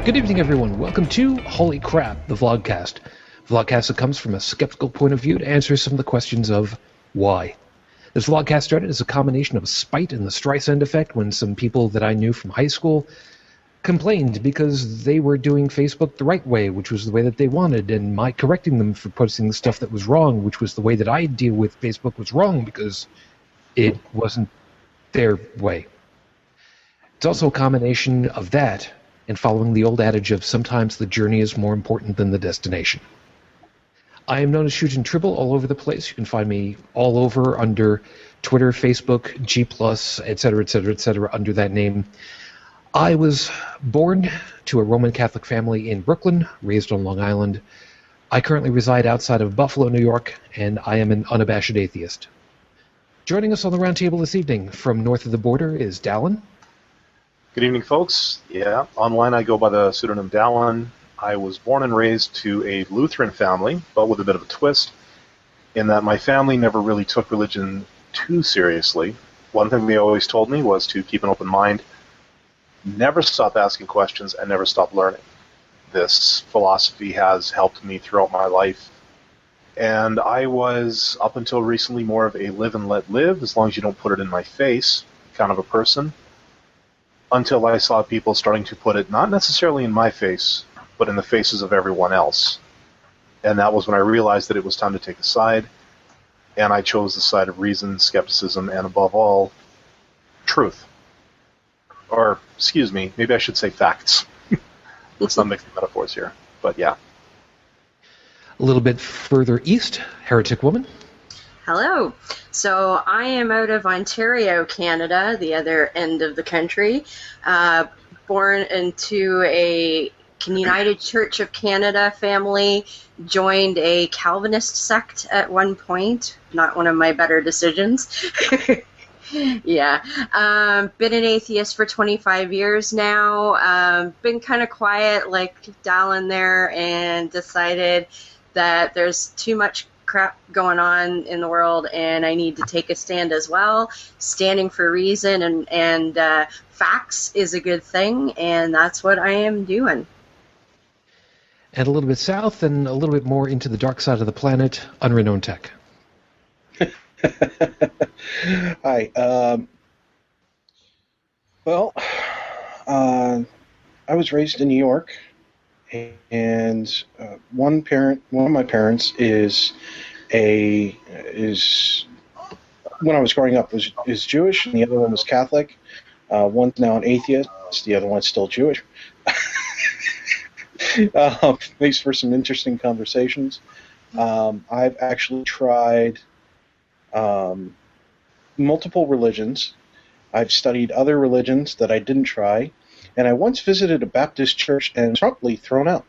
Good evening, everyone. Welcome to Holy Crap, the Vlogcast. Vlogcast that comes from a skeptical point of view to answer some of the questions of why. This Vlogcast started as a combination of spite and the Streisand effect when some people that I knew from high school complained because they were doing Facebook the right way, which was the way that they wanted, and my correcting them for posting the stuff that was wrong, which was the way that I deal with Facebook was wrong because it wasn't their way. It's also a combination of that and following the old adage of sometimes the journey is more important than the destination. I am known as Shujin Tribble all over the place. You can find me all over under Twitter, Facebook, G+, etc., etc., etc., under that name. I was born to a Roman Catholic family in Brooklyn, raised on Long Island. I currently reside outside of Buffalo, New York, and I am an unabashed atheist. Joining us on the roundtable this evening from north of the border is Dallin. Good evening, folks. Yeah, online I go by the pseudonym Dallin. I was born and raised to a Lutheran family, but with a bit of a twist, in that my family never really took religion too seriously. One thing they always told me was to keep an open mind, never stop asking questions, and never stop learning. This philosophy has helped me throughout my life, and I was, up until recently, more of a live and let live, as long as you don't put it in my face, kind of a person. Until I saw people starting to put it not necessarily in my face, but in the faces of everyone else. And that was when I realized that it was time to take a side, and I chose the side of reason, skepticism, and above all, truth. Or, excuse me, maybe I should say facts. Let's not mix the metaphors here, but yeah. A little bit further east, Heretic Woman. Hello. So I am out of Ontario, Canada, the other end of the country, born into a United Church of Canada family, joined a Calvinist sect at one point, not one of my better decisions. Yeah. Been an atheist for 25 years now, been kind of quiet like Dallin there, and decided that there's too much crap going on in the world, and I need to take a stand as well. Standing for reason and facts is a good thing, and that's what I am doing. And a little bit south and a little bit more into the dark side of the planet, Unrenowned Tech. Hi. I was raised in New York, and one of my parents is when I was growing up is Jewish, and the other one was Catholic. One's now an atheist. The other one's still Jewish. Makes for some interesting conversations. I've actually tried multiple religions. I've studied other religions that I didn't try. And I once visited a Baptist church and was promptly thrown out.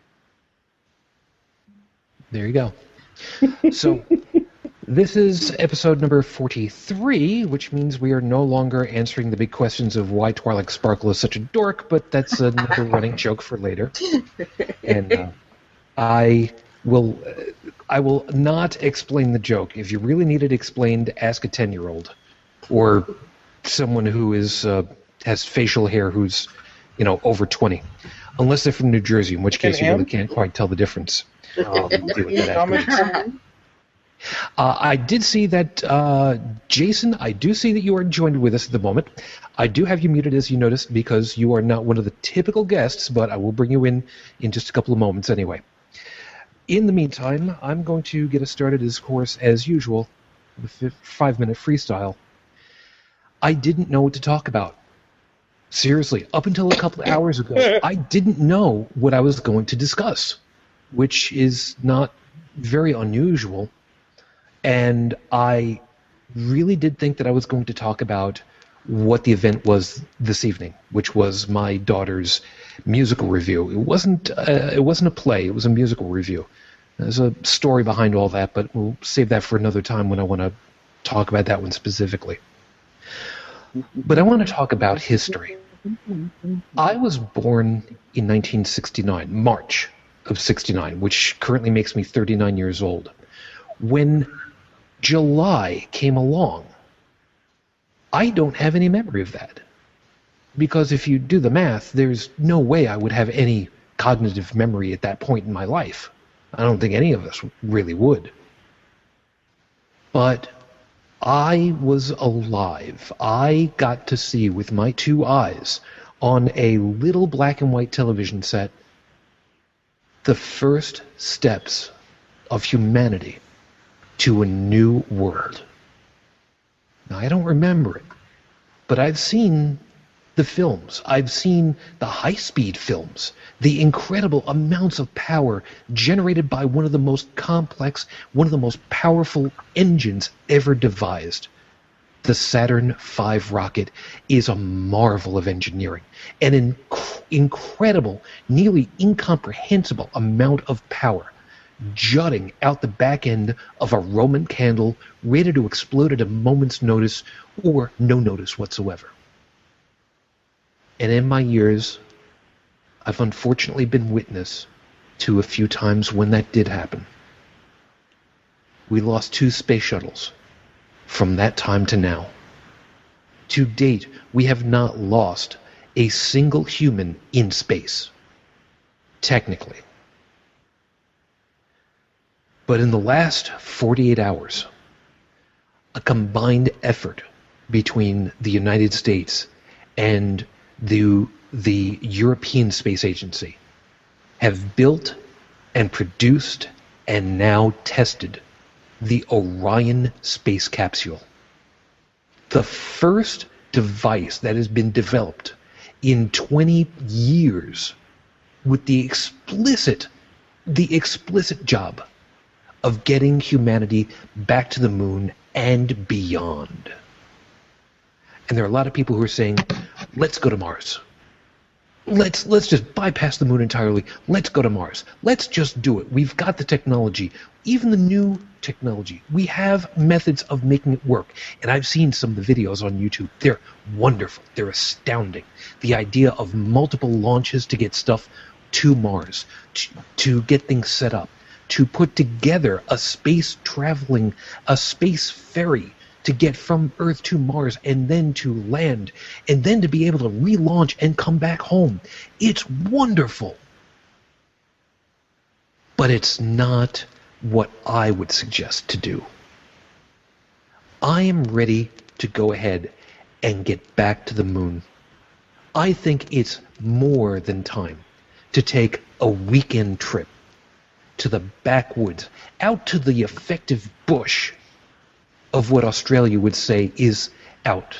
There you go. So, this is episode number 43, which means we are no longer answering the big questions of why Twi'lek Sparkle is such a dork, but that's another running joke for later. And I will not explain the joke. If you really need it explained, ask a 10-year-old or someone who is has facial hair who's, over 20. Unless they're from New Jersey, in which case you really can't quite tell the difference. I did see that, Jason, I do see that you are joined with us at the moment. I do have you muted, as you noticed, because you are not one of the typical guests, but I will bring you in just a couple of moments anyway. In the meantime, I'm going to get us started, of course, as usual, with a 5-minute freestyle. I didn't know what to talk about. Seriously, up until a couple of hours ago, I didn't know what I was going to discuss, which is not very unusual. And I really did think that I was going to talk about what the event was this evening, which was my daughter's musical review. It wasn't a play, it was a musical review. There's a story behind all that, but we'll save that for another time when I want to talk about that one specifically. But I want to talk about history. I was born in 1969, March of 69, which currently makes me 39 years old. When July came along, I don't have any memory of that. Because if you do the math, there's no way I would have any cognitive memory at that point in my life. I don't think any of us really would. But I was alive. I got to see with my 2 eyes on a little black and white television set the first steps of humanity to a new world. Now, I don't remember it, but I've seen the films. I've seen the high-speed films, the incredible amounts of power generated by one of the most complex, one of the most powerful engines ever devised. The Saturn V rocket is a marvel of engineering, an incredible, nearly incomprehensible amount of power jutting out the back end of a Roman candle ready to explode at a moment's notice or no notice whatsoever. And in my years, I've unfortunately been witness to a few times when that did happen. We lost 2 space shuttles from that time to now. To date, we have not lost a single human in space, technically. But in the last 48 hours, a combined effort between the United States and the European Space Agency have built and produced and now tested the Orion space capsule. The first device that has been developed in 20 years with the explicit job of getting humanity back to the moon and beyond. And there are a lot of people who are saying, let's go to Mars. Let's just bypass the moon entirely. Let's go to Mars. Let's just do it. We've got the technology, even the new technology. We have methods of making it work. And I've seen some of the videos on YouTube. They're wonderful. They're astounding. The idea of multiple launches to get stuff to Mars, to get things set up, to put together a space ferry to get from Earth to Mars and then to land and then to be able to relaunch and come back home. It's wonderful. But it's not what I would suggest to do. I am ready to go ahead and get back to the moon. I think it's more than time to take a weekend trip to the backwoods, out to the effective bush of what Australia would say is out.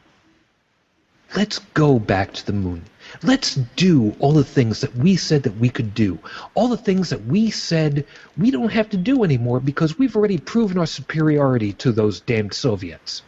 Let's go back to the moon. Let's do all the things that we said that we could do. All the things that we said we don't have to do anymore because we've already proven our superiority to those damned Soviets.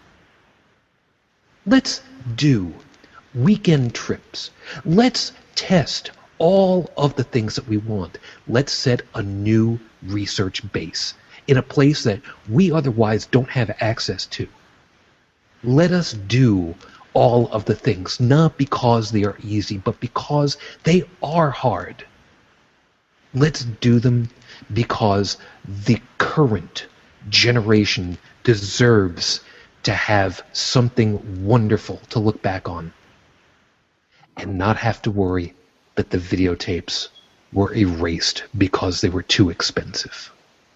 Let's do weekend trips. Let's test all of the things that we want. Let's set a new research base in a place that we otherwise don't have access to. Let us do all of the things, not because they are easy, but because they are hard. Let's do them because the current generation deserves to have something wonderful to look back on and not have to worry that the videotapes were erased because they were too expensive.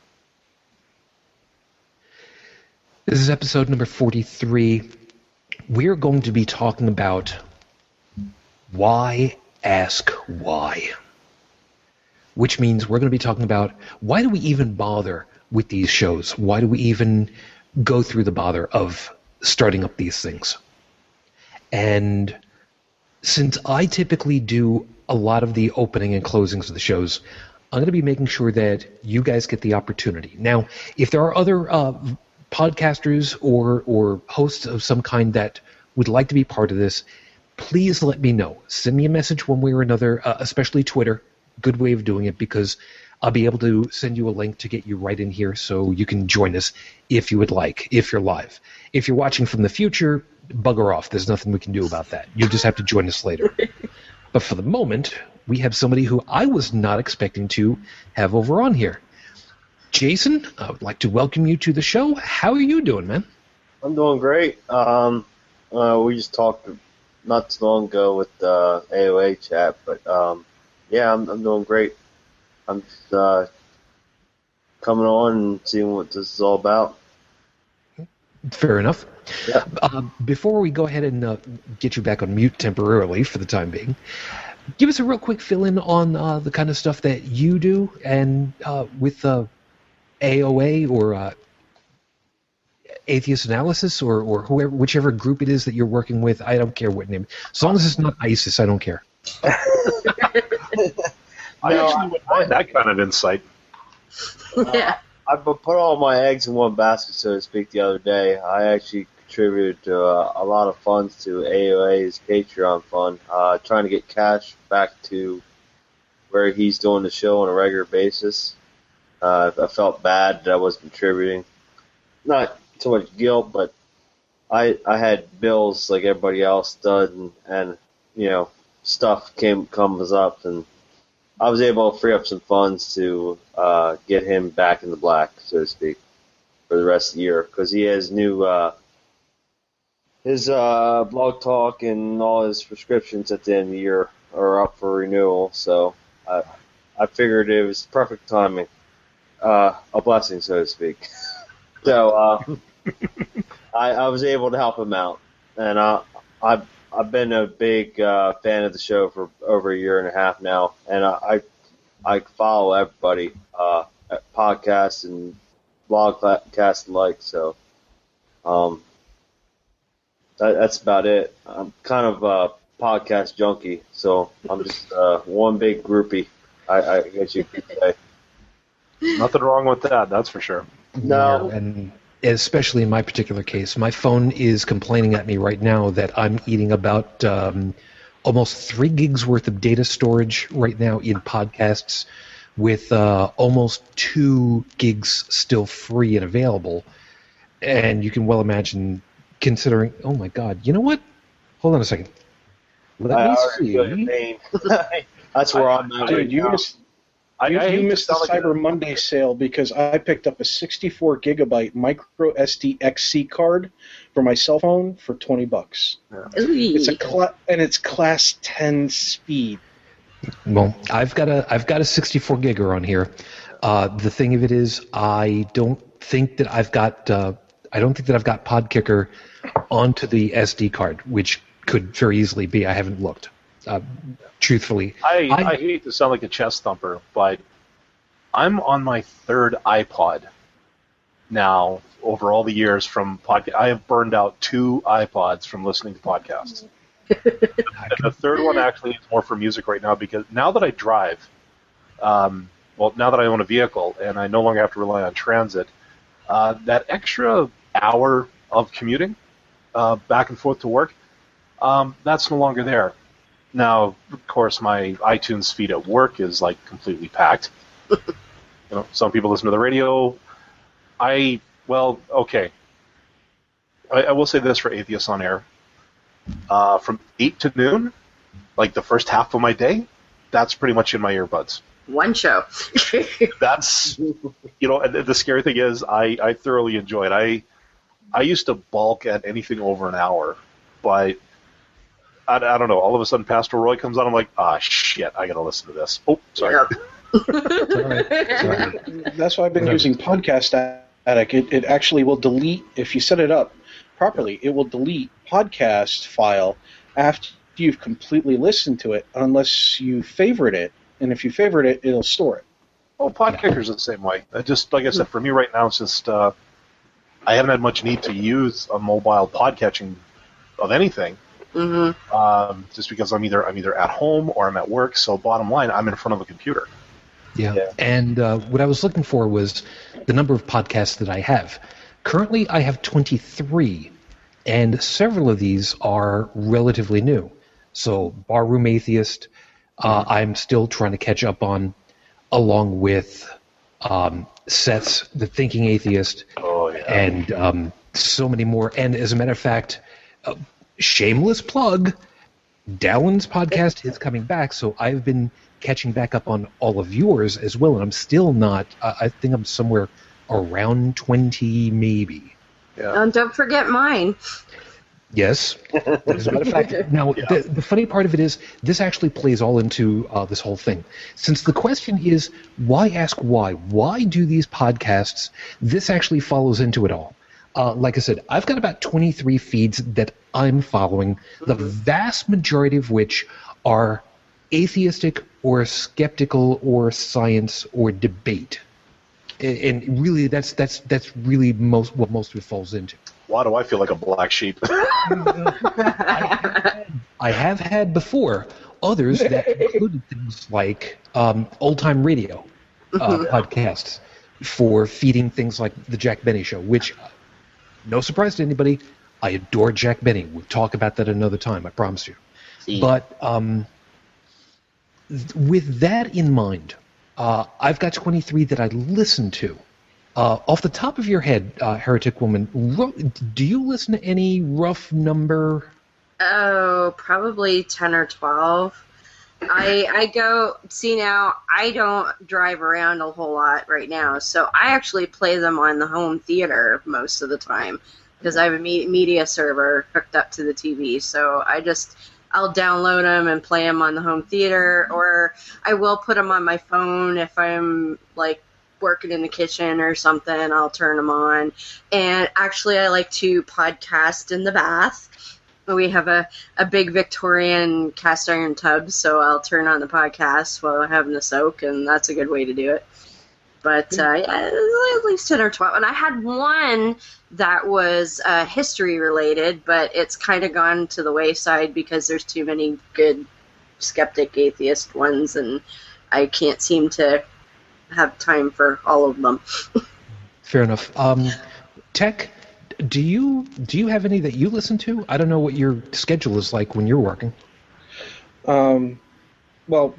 This is episode number 43. We're going to be talking about why ask why. Which means we're going to be talking about why do we even bother with these shows? Why do we even go through the bother of starting up these things? And since I typically do a lot of the opening and closings of the shows, I'm going to be making sure that you guys get the opportunity. Now, if there are other podcasters or hosts of some kind that would like to be part of this, please let me know. Send me a message one way or another, especially Twitter. Good way of doing it, because I'll be able to send you a link to get you right in here so you can join us if you would like, if you're live. If you're watching from the future, bugger off. There's nothing we can do about that. You'll just have to join us later. But for the moment, we have somebody who I was not expecting to have over on here. Jason, I would like to welcome you to the show. How are you doing, man? I'm doing great. We just talked not too long ago with AOA chat, but yeah, I'm doing great. I'm just coming on and seeing what this is all about. Fair enough. Yeah. Before we go ahead and get you back on mute temporarily for the time being, give us a real quick fill-in on the kind of stuff that you do and with AOA or Atheist Analysis or whoever, whichever group it is that you're working with. I don't care what name. As long as it's not ISIS, I don't care. I actually would mind that kind of insight. Yeah. I put all my eggs in one basket, so to speak, the other day. I actually contributed to a lot of funds to AOA's Patreon fund, trying to get cash back to where he's doing the show on a regular basis. I felt bad that I wasn't contributing. Not so much guilt, but I had bills like everybody else does, and you know, stuff comes up, and I was able to free up some funds to get him back in the black, so to speak, for the rest of the year, because he has new his blog talk and all his prescriptions at the end of the year are up for renewal. So I figured it was perfect timing, a blessing, so to speak. So I was able to help him out, and I've been a big fan of the show for over a year and a half now, and I follow everybody, podcasts and blogcasts alike. So that's about it. I'm kind of a podcast junkie, so I'm just one big groupie, I guess you could say. Nothing wrong with that, that's for sure. No. Yeah, and especially in my particular case, my phone is complaining at me right now that I'm eating about almost 3 gigs worth of data storage right now in podcasts, with almost 2 gigs still free and available. And you can well imagine, considering, oh my God, you know what? Hold on a second. Let me see. Feel your pain. That's where I'm at. Dude, you missed you missed the Cyber Monday sale because I picked up a 64 gigabyte micro SD XC card for my cell phone for $20. Yeah. It's it's class 10 speed. Well, I've got a 64 gigger on here. The thing of it is, I don't think that I've got Podkicker onto the SD card, which could very easily be. I haven't looked. Truthfully, I hate to sound like a chest thumper, but I'm on my 3rd iPod now over all the years from podcast. I have burned out 2 iPods from listening to podcasts. And the 3rd one actually is more for music right now, because now that I drive, now that I own a vehicle and I no longer have to rely on transit, that extra hour of commuting back and forth to work, that's no longer there. Now, of course, my iTunes feed at work is like completely packed. Some people listen to the radio. I will say this for Atheists on Air. From 8 to noon, like the first half of my day, that's pretty much in my earbuds. One show. That's, and the scary thing is I thoroughly enjoy it. I used to balk at anything over an hour, but I don't know. All of a sudden, Pastor Roy comes on. I'm like, shit, I got to listen to this. Oh, sorry. Yep. Sorry. That's why I've been using Podcast Addict. It actually will delete, if you set it up properly, it will delete podcast file after you've completely listened to it, unless you favorite it. And if you favorite it, it'll store it. Oh, Podkicker's the same way. Just like I said, for me right now, it's just I haven't had much need to use a mobile podcatching of anything. Mm-hmm. Just because I'm either at home or I'm at work. So bottom line, I'm in front of a computer. Yeah. And what I was looking for was the number of podcasts that I have. Currently, I have 23, and several of these are relatively new. So Barroom Atheist, I'm still trying to catch up on, along with Seth's The Thinking Atheist, and so many more. And as a matter of fact, shameless plug, Dallin's podcast is coming back, so I've been catching back up on all of yours as well, and I'm still not, I think I'm somewhere around 20 maybe. Yeah. And don't forget mine. Yes. As a matter of fact, now the funny part of it is this actually plays all into this whole thing. Since the question is, why ask why? Why do these podcasts? This actually follows into it all. Like I said, I've got about 23 feeds that I'm following, the vast majority of which are atheistic or skeptical or science or debate. And really, that's really what most of it falls into. Why do I feel like a black sheep? I have had before others that included things like old-time radio podcasts for feeding things like the Jack Benny Show, which, no surprise to anybody, I adore Jack Benny. We'll talk about that another time, I promise you. But with that in mind, I've got 23 that I listen to. Off the top of your head, Heretic Woman, do you listen to any rough number? Oh, probably 10 or 12. I go, see now, I don't drive around a whole lot right now, so I actually play them on the home theater most of the time because I have a media server hooked up to the TV, so I'll download them and play them on the home theater, or I will put them on my phone if I'm like working in the kitchen or something. I'll turn them on. And actually, I like to podcast in the bath. We have a big Victorian cast iron tub, so I'll turn on the podcast while I'm having the soak, and that's a good way to do it. But at least 10 or 12. And I had one that was history related, but it's kind of gone to the wayside because there's too many good skeptic atheist ones, and I can't seem to have time for all of them. Fair enough. Tech, do you have any that you listen to? I don't know what your schedule is like when you're working. Well,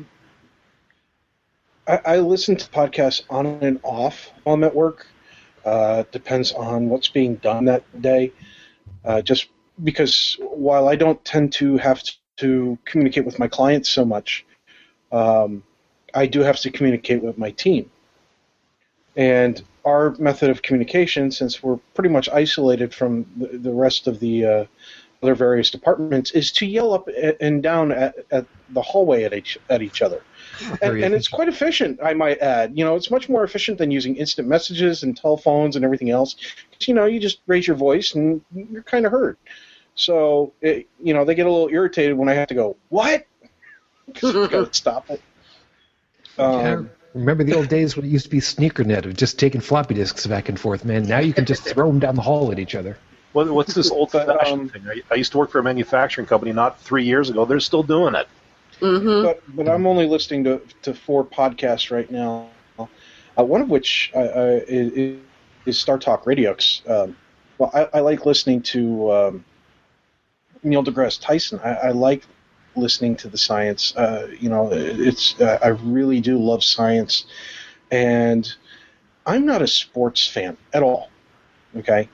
I listen to podcasts on and off while I'm at work. Depends on what's being done that day. Just because while I don't tend to have to communicate with my clients so much, I do have to communicate with my team. And our method of communication, since we're pretty much isolated from the rest of the other various departments, is to yell up and down at the hallway at each other. And it's quite efficient, I might add. It's much more efficient than using instant messages and telephones and everything else. Because, you just raise your voice and you're kind of heard. So, they get a little irritated when I have to go, what? Because I've got to stop it. Remember the old days when it used to be SneakerNet of just taking floppy disks back and forth, man? Now you can just throw them down the hall at each other. What's this old-fashioned thing? I used to work for a manufacturing company not 3 years ago. They're still doing it. Mm-hmm. But I'm only listening to 4 podcasts right now, one of which is Star Talk Radio. I like listening to Neil deGrasse Tyson. I like listening to the science. I really do love science, and I'm not a sports fan at all. Okay.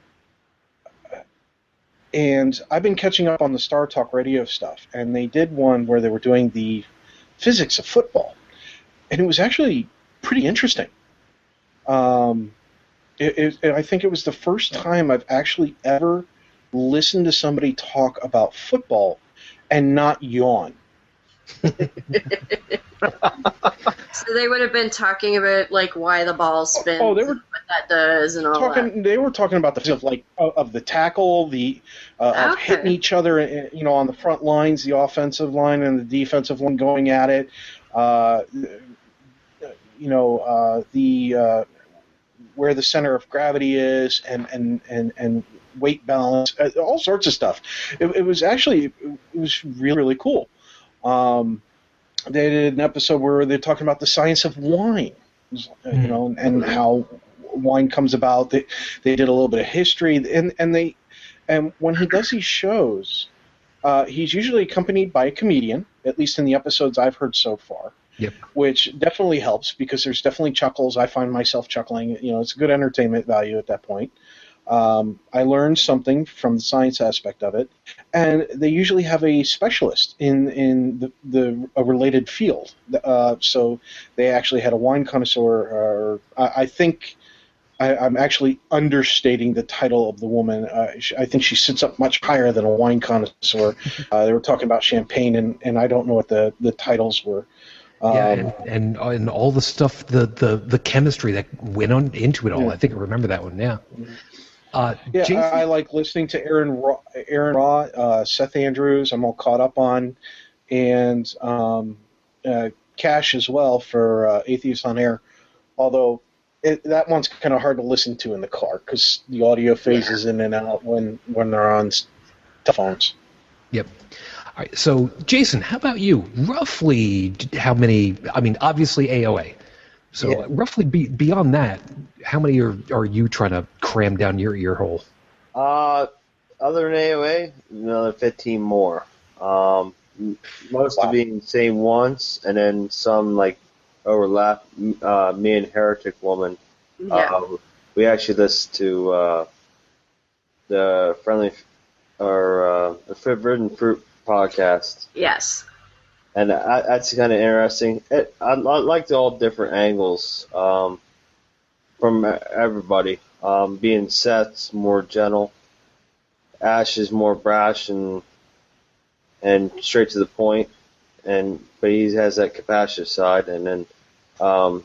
And I've been catching up on the Star Talk Radio stuff, and they did one where they were doing the physics of football, and it was actually pretty interesting. I think it was the first time I've actually ever listened to somebody talk about football and not yawn. So they would have been talking about like why the ball spins, they were and what that does, and all that. They were talking about the of the tackle, of hitting each other, on the front lines, the offensive line and the defensive one going at it. Where the center of gravity is, and weight balance, all sorts of stuff. It was really, really cool. They did an episode where they're talking about the science of wine, and how wine comes about. They did a little bit of history, and when he does these shows, he's usually accompanied by a comedian, at least in the episodes I've heard so far. Yep. Which definitely helps because there's definitely chuckles. I find myself chuckling. It's a good entertainment value at that point. I learned something from the science aspect of it, and they usually have a specialist in a related field. So they actually had a wine connoisseur, or I think I'm actually understating the title of the woman. I think she sits up much higher than a wine connoisseur. They were talking about champagne, and I don't know what the titles were. Yeah, and all the stuff, the chemistry that went on into it all. Yeah. I think I remember that one. Yeah. Yeah, Jason? I like listening to Aaron Raw, Seth Andrews. I'm all caught up on, and Cash as well for Atheist on Air. Although that one's kind of hard to listen to in the car because the audio phases in and out when they're on phones. Yep. All right. So, Jason, how about you? Roughly, how many? I mean, obviously AOA. So, roughly beyond that, how many are you trying to cram down your ear hole? Other than AOA, another 15 more. Most of being the same ones, and then some like overlap. Me and Heretic Woman. Yeah. We actually listened to the Forbidden Fruit podcast. Yes. And that's kind of interesting. I like all different angles from everybody. Being Seth's more gentle, Ash is more brash and straight to the point, but he has that compassionate side. And then on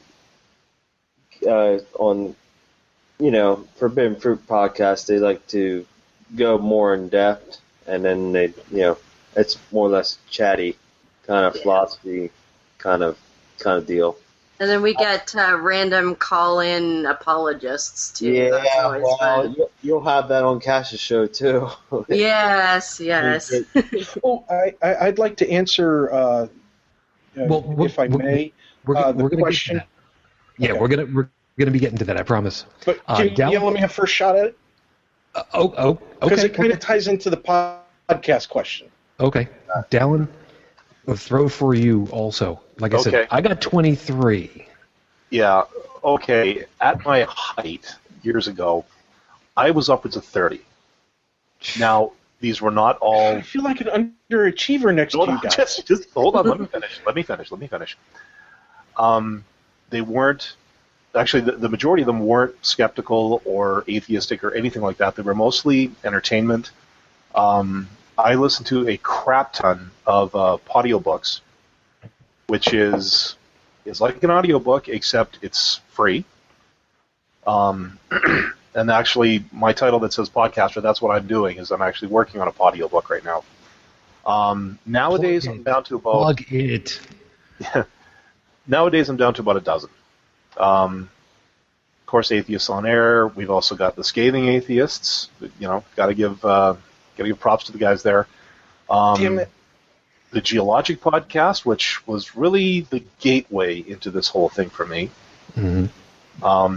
Forbidden Fruit podcast, they like to go more in depth, and then they it's more or less chatty kind of philosophy kind of deal. And then we get random call-in apologists too. Yeah, That's always fun. you'll have that on Cash's show too. Yes. Oh, I'd like to answer, if I may, the question. Yeah, Okay. we're gonna be getting to that. I promise. But can you let me have first shot at it? Okay. Because it kind of ties into the podcast question. Okay, Dallin, I'll throw for you also. Like I said, I got 23. Yeah, okay. At my height years ago, I was upwards of 30. Now, these were not all... I feel like an underachiever next to you guys. Just hold on, let me finish. They weren't... Actually, the majority of them weren't skeptical or atheistic or anything like that. They were mostly entertainment. I listened to a crap ton of audiobooks, which is like an audiobook, except it's free. And actually, my title that says podcaster, that's what I'm doing, is I'm actually working on a audiobook right now. Nowadays, I'm down to about... Plug it. Nowadays, I'm down to about a dozen. Of course, Atheists on Air. We've also got the Scathing Atheists. Got to give props to the guys there. Damn it. The Geologic podcast, which was really the gateway into this whole thing for me. Mm-hmm.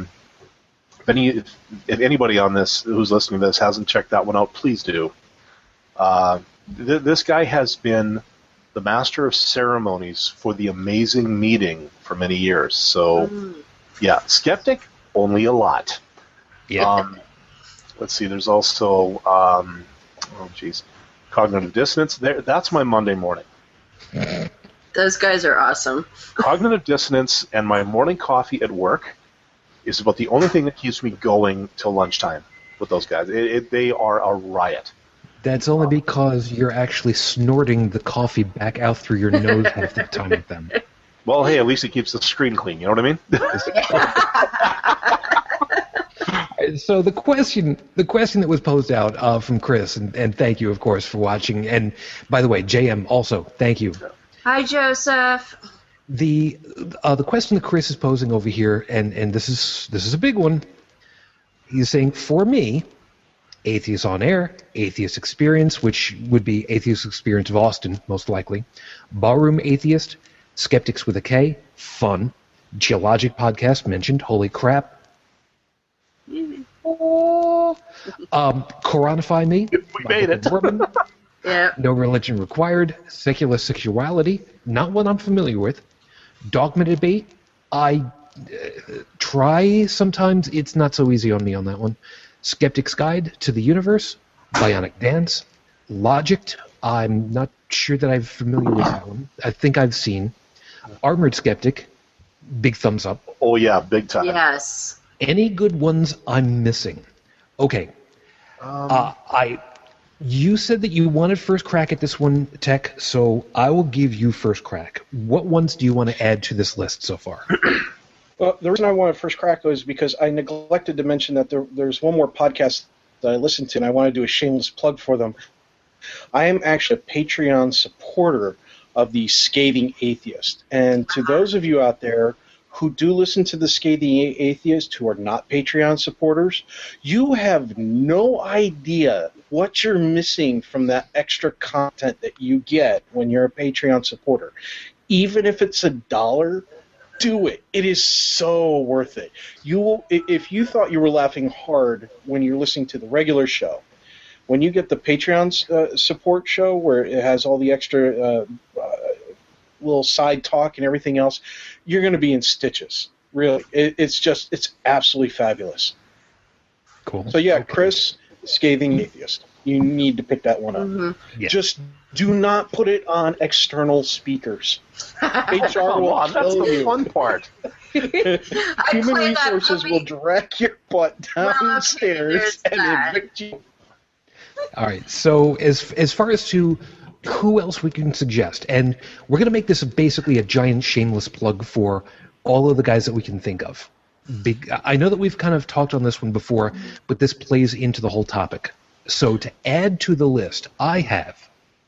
If anybody on this who's listening to this hasn't checked that one out, please do. This guy has been the master of ceremonies for the Amazing Meeting for many years. So, yeah, skeptic, only a lot. Yeah. Let's see. There's also, Cognitive Dissonance. That's my Monday morning. Those guys are awesome. Cognitive Dissonance and my morning coffee at work is about the only thing that keeps me going till lunchtime with those guys. They are a riot. That's only because you're actually snorting the coffee back out through your nose half the time with them. Well, hey, at least it keeps the screen clean. You know what I mean? So the question that was posed out from Chris, and thank you, of course, for watching. And by the way, JM, also thank you. Hi, Joseph. The question that Chris is posing over here, and this is a big one. He's saying, for me, Atheist on Air, Atheist Experience, which would be Atheist Experience of Austin, most likely, Ballroom Atheist, Skeptics with a K, Fun, Geologic Podcast mentioned, holy crap. Koranify Me. We made it. Yeah. No Religion Required, Secular Sexuality, not one I'm familiar with. Dogma Debate, I try sometimes. It's not so easy on me on that one. Skeptic's Guide to the Universe, Bionic Dance, Logic, I'm not sure that I'm familiar with that one. I think I've seen. Armored Skeptic, big thumbs up. Oh, yeah, big time. Yes. Any good ones I'm missing? Okay. You said that you wanted first crack at this one, Tech, so I will give you first crack. What ones do you want to add to this list so far? Well, the reason I wanted first crack was because I neglected to mention that there's one more podcast that I listened to, and I want to do a shameless plug for them. I am actually a Patreon supporter of the Scathing Atheist. And to those of you out there who do listen to the Scathing Atheist who are not Patreon supporters, you have no idea what you're missing from that extra content that you get when you're a Patreon supporter. Even if it's $1, do it. It is so worth it. You will, if you thought you were laughing hard when you're listening to the regular show, when you get the Patreon support show where it has all the extra little side talk and everything else, you're going to be in stitches. Really, it's absolutely fabulous. Cool. So yeah, Chris, Scathing Atheist, you need to pick that one up. Mm-hmm. Yeah. Just do not put it on external speakers. HR Come will on, that's kill the you. fun part. Human resources will drag your butt downstairs and evict you. All right. So as far as to who else we can suggest, and we're going to make this basically a giant shameless plug for all of the guys that we can think of. I know that we've kind of talked on this one before, but this plays into the whole topic. So to add to the list, I have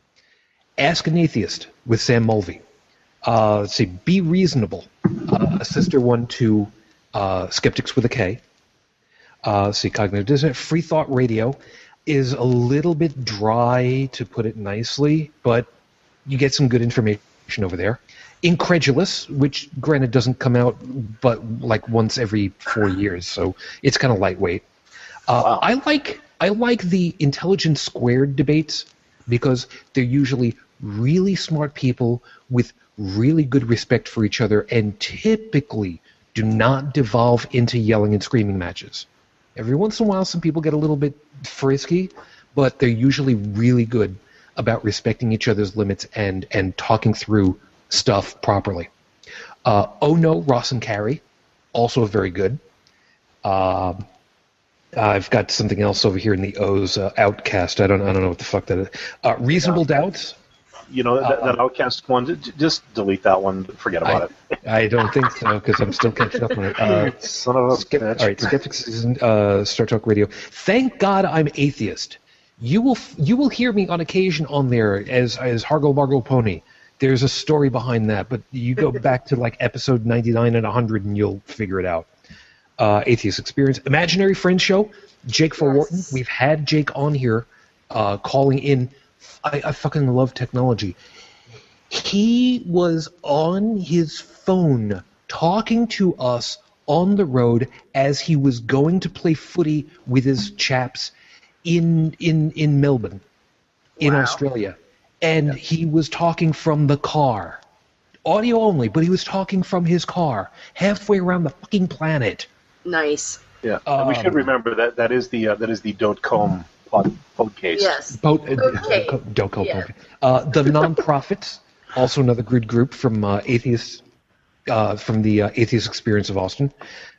Ask an Atheist with Sam Mulvey. Let's see, Be Reasonable, a sister one to Skeptics with a K. Let's see, Cognitive Dissonance. Free Thought Radio is a little bit dry, to put it nicely, but you get some good information over there. Incredulous, which granted doesn't come out but like once every 4 years, so it's kind of lightweight. Wow. I like the Intelligence Squared debates because they're usually really smart people with really good respect for each other and typically do not devolve into yelling and screaming matches. Every once in a while, some people get a little bit frisky, but they're usually really good about respecting each other's limits and talking through stuff properly. Oh No, Ross and Carrie, also very good. I've got something else over here in the O's, Outcast. I don't know what the fuck that is. Reasonable Doubts. You know, that Outcast one, just delete that one. Forget about it. I don't think so, because I'm still catching up on it. Son of a bitch. All right, Skeptics Star Talk Radio. Thank God I'm atheist. You will hear me on occasion on there as Hargle Margle Pony. There's a story behind that, but you go back to like episode 99 and 100 and you'll figure it out. Atheist Experience. Imaginary Friends Show. Jake Forwarton. We've had Jake on here calling in. I fucking love technology. He was on his phone talking to us on the road as he was going to play footy with his chaps in Melbourne, in Australia. And he was talking from the car. Audio only, but he was talking from his car, halfway around the fucking planet. Nice. Yeah, and we should remember that is the Dotcom podcast. Yes. The Nonprofits, also another good group from atheists, from the Atheist Experience of Austin.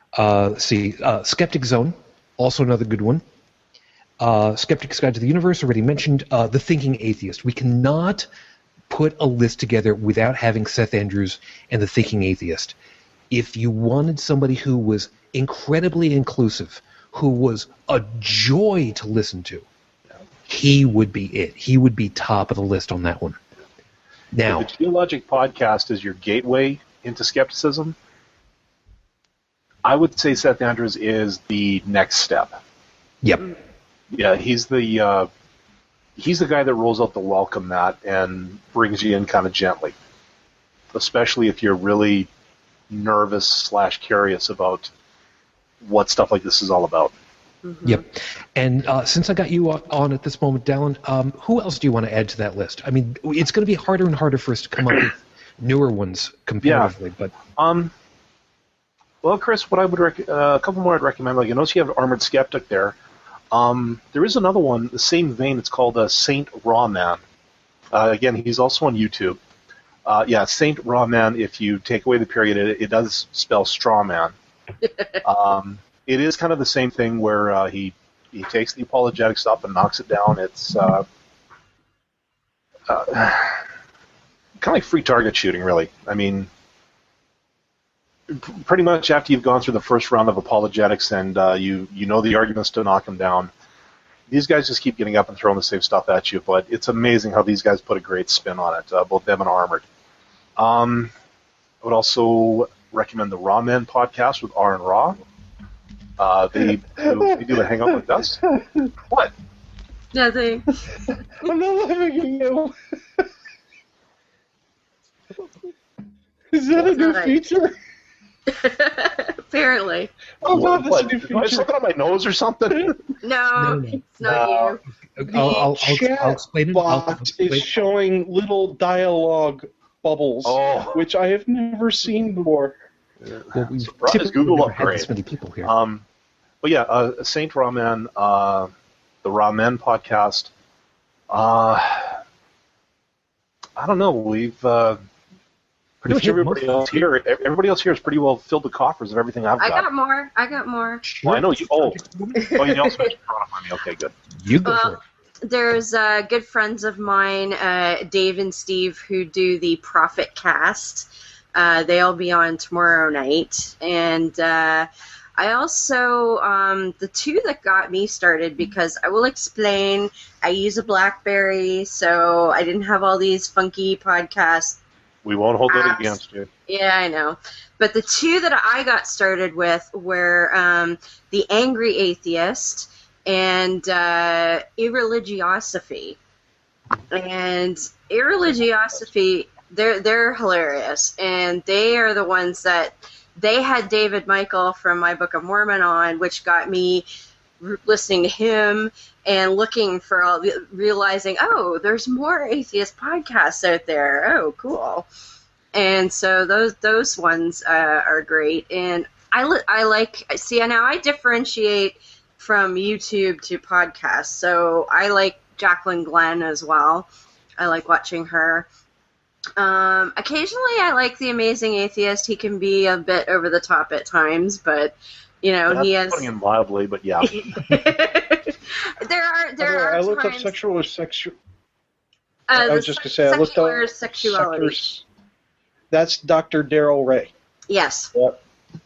Skeptic Zone, also another good one. Skeptic's Guide to the Universe, already mentioned. The Thinking Atheist. We cannot put a list together without having Seth Andrews and the Thinking Atheist. If you wanted somebody who was incredibly inclusive, who was a joy to listen to, he would be it. He would be top of the list on that one. Now, if the Geologic podcast is your gateway into skepticism, I would say Seth Andrews is the next step. Yep. Yeah, he's the guy that rolls out the welcome mat and brings you in kind of gently, especially if you're really nervous / curious about what stuff like this is all about. Mm-hmm. Yep. And since I got you on at this moment, Dallin, who else do you want to add to that list? I mean, it's going to be harder and harder for us to come up with newer ones comparatively. But well, Chris, what I would a couple more I'd recommend. Like, you notice you have Armored Skeptic there. There is another one, the same vein. It's called Saint Rawman. Again, he's also on YouTube. Saint Rawman. If you take away the period, it does spell straw man. it is kind of the same thing where he takes the apologetic stuff and knocks it down. It's kind of like free target shooting, really. I mean, pretty much after you've gone through the first round of apologetics and you know the arguments to knock them down, these guys just keep getting up and throwing the same stuff at you. But it's amazing how these guys put a great spin on it, both them and Armored. I would also recommend the Raw Men podcast with R and Raw. They do a hang up with us. What? Nothing. I'm not laughing at you. Is that a new feature? Apparently. Oh, God, that's a new Am I feature. just looking at my nose or something? No, it's not you. I'll explain it. I'll Bot explain is it. showing little dialogue bubbles, Oh. which I have never seen before. Well, we've Surprise, typically Google never had upgrade. this many people here. But yeah, Saint Raw Men, the Raw Men podcast. I don't know. We've pretty much everybody else here. Everybody else here has pretty well filled the coffers of everything I've I got. got more. I got more. Well, I know you. Oh, you also mentioned product money. Okay, good. You go for it. There's good friends of mine, Dave and Steve, who do the Profit Cast. They'll be on tomorrow night. And I also, the two that got me started, because I will explain, I use a BlackBerry, so I didn't have all these funky podcasts. We won't hold that Apps. against you. Yeah, I know. But the two that I got started with were The Angry Atheist and Irreligiosophy. And Irreligiosophy, they're hilarious. And they are the ones that they had David Michael from My Book of Mormon on, which got me listening to him and looking for realizing, oh, there's more atheist podcasts out there. Oh, cool. And so those ones are great. And I like, see, now I differentiate from YouTube to podcasts. So I like Jacqueline Glenn as well. I like watching her. Occasionally I like The Amazing Atheist. He can be a bit over the top at times, but he has. Putting him mildly, but yeah. there are I looked up times. sexual or sexual. I was just going to say, I looked secular up sexuality. That's Dr. Daryl Ray. Yes. Yep.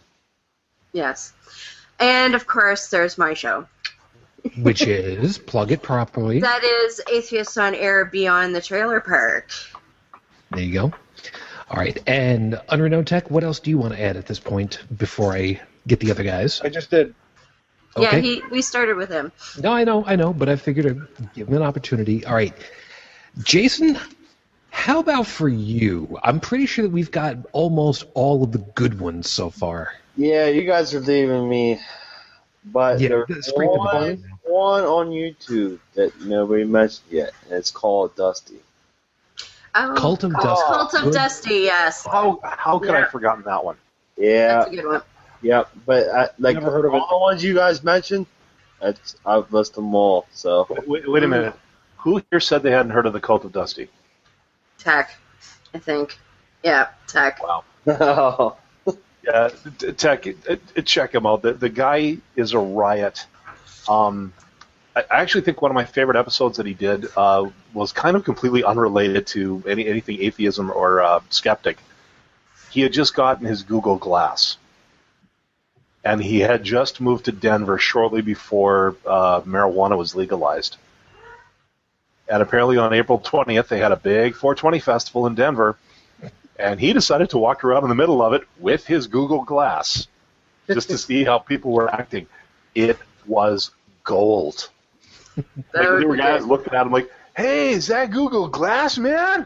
Yes. And of course, there's my show. Which is, plug it properly. That is Atheists on Air Beyond the Trailer Park. There you go. All right. And Unrenowned Tech, what else do you want to add at this point before I get the other guys? I just did. Okay. Yeah, we started with him. No, I know, but I figured I'd give him an opportunity. All right. Jason, how about for you? I'm pretty sure that we've got almost all of the good ones so far. Yeah, you guys are leaving me. But Yeah, there's spring to the one on YouTube that nobody mentioned yet, and it's called Dusty. Oh, Cult of Dusty. Cult of Good. Dusty, yes. How could I have forgotten that one? Yeah, That's a good one. yeah, but Never heard of it. all the ones you guys mentioned, I've listed them all. So Wait a minute. Who here said they hadn't heard of the Cult of Dusty? Tech, I think. Yeah, Tech. Wow. Yeah, Tech, check him out. The guy is a riot. I actually think one of my favorite episodes that he did was kind of completely unrelated to anything atheism or skeptic. He had just gotten his Google Glass, and he had just moved to Denver shortly before marijuana was legalized. And apparently on April 20th, they had a big 420 festival in Denver, and he decided to walk around in the middle of it with his Google Glass just to see how people were acting. It was gold. Like, there were guys looking at him like, hey, is that Google Glass, man?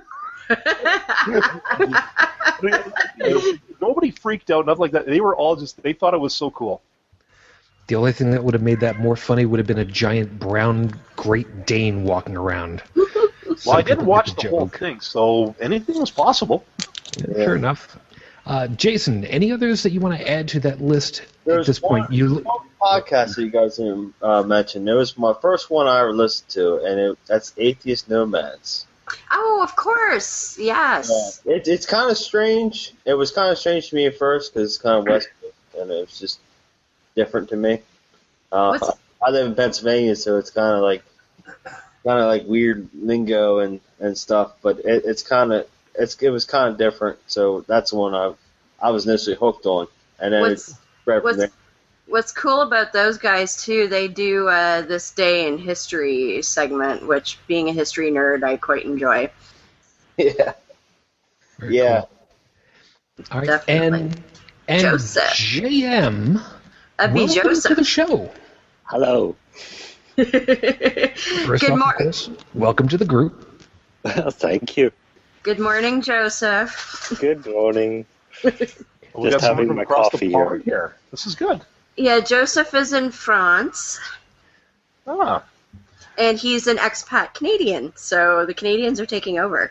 Nobody freaked out, nothing like that. They were all they thought it was so cool. The only thing that would have made that more funny would have been a giant brown Great Dane walking around. Well, I didn't watch the whole thing, so anything was possible. Yeah, sure enough. Jason, any others that you want to add to that list at this point? One podcast that you guys didn't mention. It was my first one I ever listened to, and that's Atheist Nomads. Oh, of course. Yes. Yeah. It's kind of strange. It was kind of strange to me at first because it's kind of West Coast, and it was just different to me. What's I live in Pennsylvania, so it's kind of like weird lingo and stuff, but it was kind of different. So that's the one I was initially hooked on, and then what's it spread from there. what's cool about those guys too? They do this day in history segment, which, being a history nerd, I quite enjoy. Yeah, Very yeah. cool. All right, Definitely. and Joseph. JM, That'd be welcome to Joseph. the show. Hello. First Good off, mor- of course, welcome to the group. Thank you. Good morning, Joseph. Good morning. We Just got someone having from my across coffee the pond here. This is good. Yeah, Joseph is in France, Ah, and he's an expat Canadian, so the Canadians are taking over.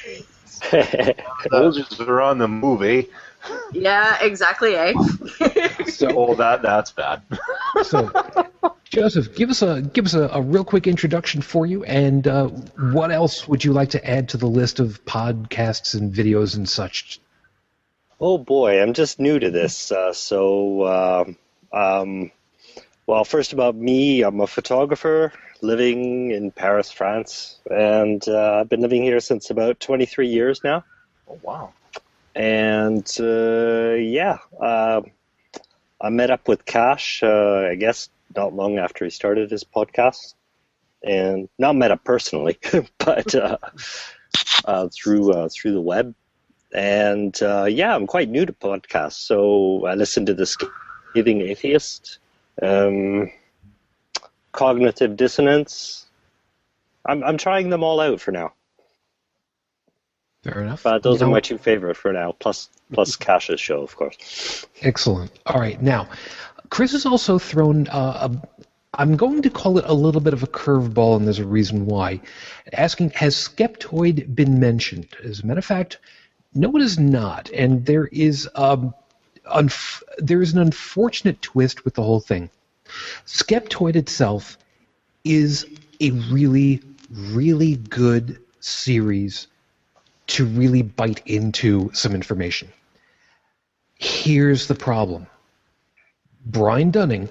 soldiers are on the move, eh? Yeah, exactly, eh? Oh, that's bad. So, Joseph, give us a real quick introduction for you, and what else would you like to add to the list of podcasts and videos and such? Oh boy, I'm just new to this. Well, first about me, I'm a photographer living in Paris, France, and I've been living here since about 23 years now. Oh, wow. And I met up with Cash, I guess, not long after he started his podcast, and not met up personally, but through the web. And I'm quite new to podcasts, so I listened to The Scathing Atheist, Cognitive Dissonance. I'm trying them all out for now. Fair enough. But those are Now- my two favorite for now, plus Cash's show, of course. Excellent. All right. Now, Chris has also thrown, I'm going to call it a little bit of a curveball, and there's a reason why. Asking, has Skeptoid been mentioned? As a matter of fact, no, it is not. And there is an unfortunate twist with the whole thing. Skeptoid itself is a really, really good series to really bite into some information. Here's the problem. Brian Dunning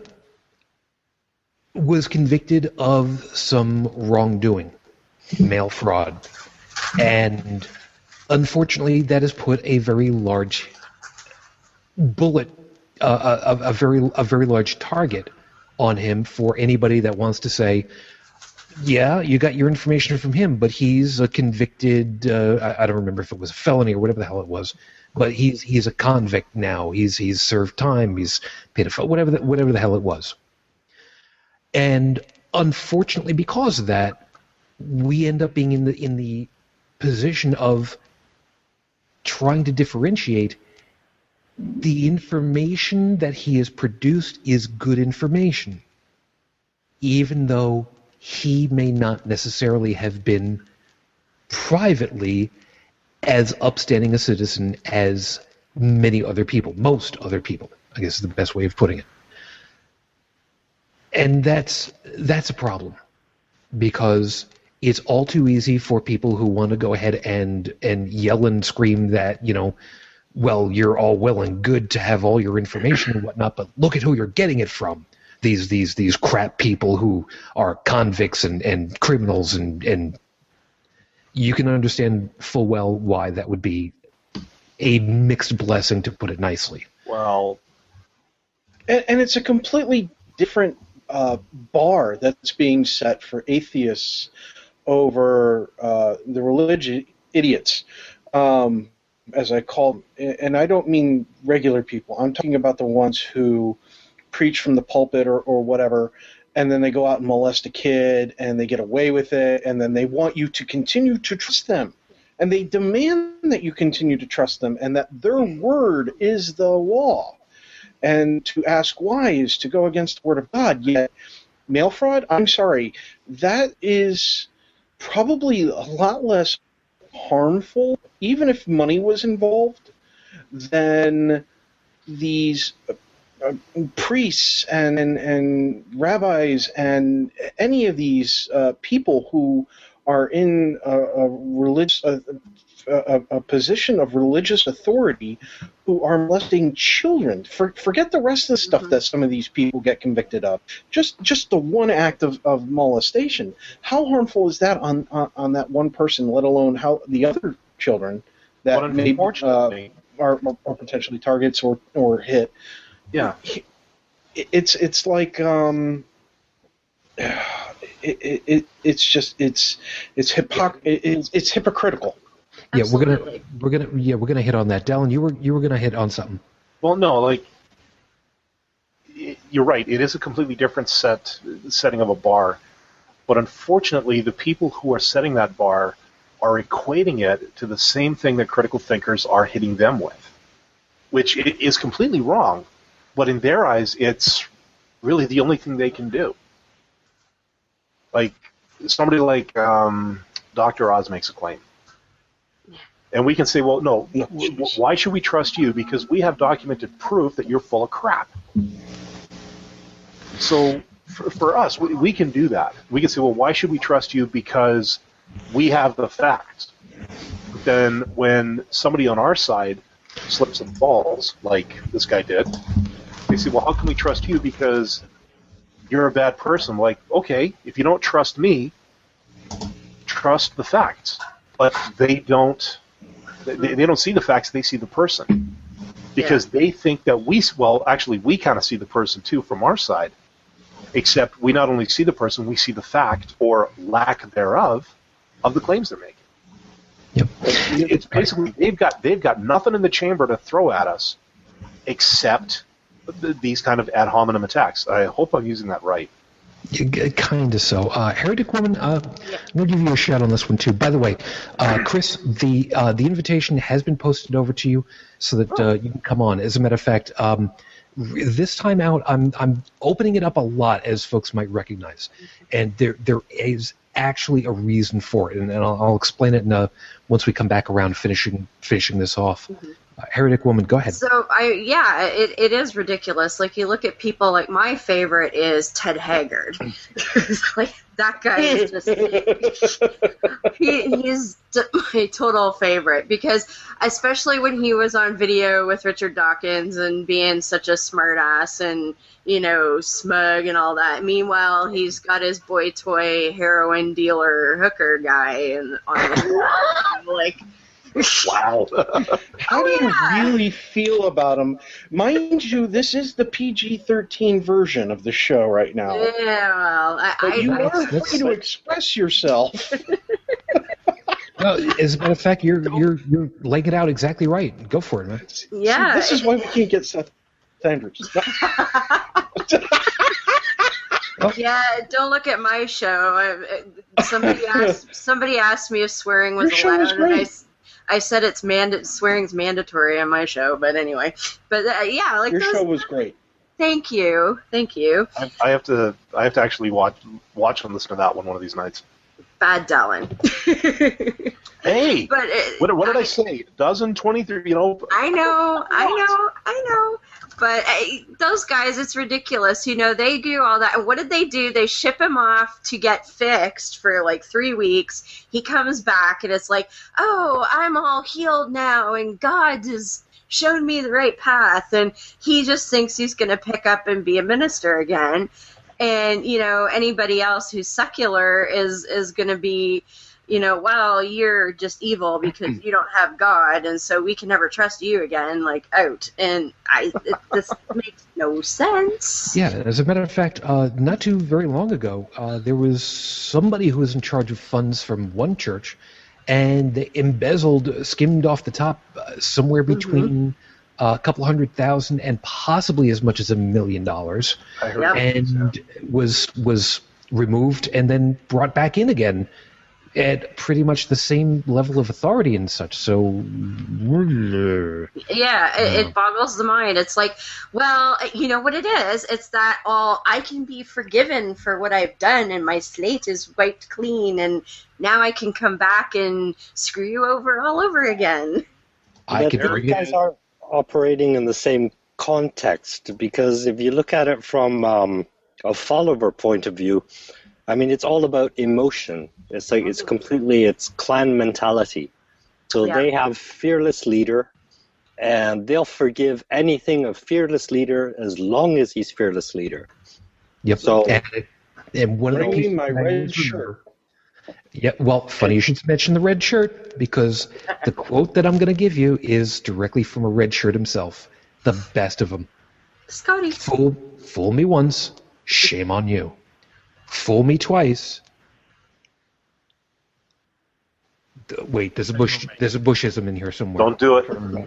was convicted of some wrongdoing, mail fraud, and unfortunately that has put a very large bullet, a very large target on him for anybody that wants to say, yeah, you got your information from him, but he's a convicted, I don't remember if it was a felony or whatever the hell it was, but he's a convict now. He's served time. He's paid a whatever the hell it was. And unfortunately, because of that, we end up being in the position of trying to differentiate the information that he has produced is good information, even though he may not necessarily have been privately as upstanding a citizen as many other people, most other people, I guess is the best way of putting it. And that's a problem, because it's all too easy for people who want to go ahead and yell and scream that, well, you're all well and good to have all your information and whatnot, but look at who you're getting it from. These crap people who are convicts and criminals, and you can understand full well why that would be a mixed blessing, to put it nicely. Well, And it's a completely different bar that's being set for atheists over the religious idiots, as I call them. And I don't mean regular people. I'm talking about the ones who preach from the pulpit or whatever, and then they go out and molest a kid, and they get away with it, and then they want you to continue to trust them. And they demand that you continue to trust them, and that their word is the law. And to ask why is to go against the word of God. Yet, mail fraud, I'm sorry, that is probably a lot less harmful, even if money was involved, than these priests and rabbis and any of these people who are in a position of religious authority who are molesting children. Forget the rest of the stuff that some of these people get convicted of. Just the one act of molestation. How harmful is that on that one person, let alone how the other children that may are potentially targets or hit? Yeah. It's like it's hypocritical. Yeah, Absolutely. we're gonna hit on that. Dallin, you were gonna hit on something. Well, no, like you're right. It is a completely different setting of a bar, but unfortunately, the people who are setting that bar are equating it to the same thing that critical thinkers are hitting them with, which is completely wrong. But in their eyes, it's really the only thing they can do. Like somebody like Dr. Oz makes a claim. And we can say, well, no, why should we trust you? Because we have documented proof that you're full of crap. So for us, we can do that. We can say, well, why should we trust you? Because we have the facts. But then when somebody on our side slips and falls, like this guy did, they say, well, how can we trust you? Because you're a bad person. Like, okay, if you don't trust me, trust the facts. But they don't see the facts, they see the person. Because they think that we kind of see the person too from our side, except we not only see the person, we see the fact or lack thereof of the claims they're making. Yep. It's basically they've got nothing in the chamber to throw at us except these kind of ad hominem attacks. I hope I'm using that right. Kind of so. Heretic Woman, I'm going to give you a shout on this one, too. By the way, Chris, the invitation has been posted over to you so that you can come on. As a matter of fact, this time out, I'm opening it up a lot, as folks might recognize. And there is actually a reason for it, and I'll explain it once we come back around finishing this off. Mm-hmm. Heretic Woman, go ahead. So, it is ridiculous. Like, you look at people, like, my favorite is Ted Haggard. Like, that guy is just, he's my total favorite, because especially when he was on video with Richard Dawkins and being such a smartass and, smug and all that. Meanwhile, he's got his boy toy heroin dealer hooker guy and on like... Wow. How do you really feel about him? Mind you, this is the PG-13 version of the show right now. Yeah, well, you are free to express yourself. No, as a matter of fact, you're laying it out exactly right. Go for it, man. Yeah. See, this is why we can't get Seth Sanders. Yeah, don't look at my show. Somebody asked me if swearing was allowed, and I said swearing's mandatory on my show, but anyway. But like your show was great. Thank you. I have to actually watch and listen to that one of these nights. Bad Dallin. Hey, but what did I say? 23. I know. But those guys, it's ridiculous. They do all that. And what did they do? They ship him off to get fixed for like 3 weeks. He comes back, and it's like, oh, I'm all healed now, and God has shown me the right path. And he just thinks he's going to pick up and be a minister again. And, anybody else who's secular is going to be, well, you're just evil because you don't have God, and so we can never trust you again, like, out. And this makes no sense. Yeah, as a matter of fact, not too very long ago, there was somebody who was in charge of funds from one church, and they skimmed off the top somewhere between a couple $100,000 and possibly as much as $1 million, and was removed and then brought back in again at pretty much the same level of authority and such. So it boggles the mind. It's like, well, you know what it is? It's that I can be forgiven for what I've done, and my slate is wiped clean, and now I can come back and screw you over all over again. You guys are operating in the same context, because if you look at it from a follower point of view, I mean, it's all about emotion. It's like it's clan mentality. So they have fearless leader, and they'll forgive anything of fearless leader as long as he's fearless leader. Yep. So, and one of the Bring me pieces my I red always shirt. remember- Yeah, well, funny you should mention the red shirt, because the quote that I'm going to give you is directly from a red shirt himself. The best of them. Scotty. Fool me once, shame on you. Fool me twice. Wait, there's a Bushism in here somewhere. Don't do it.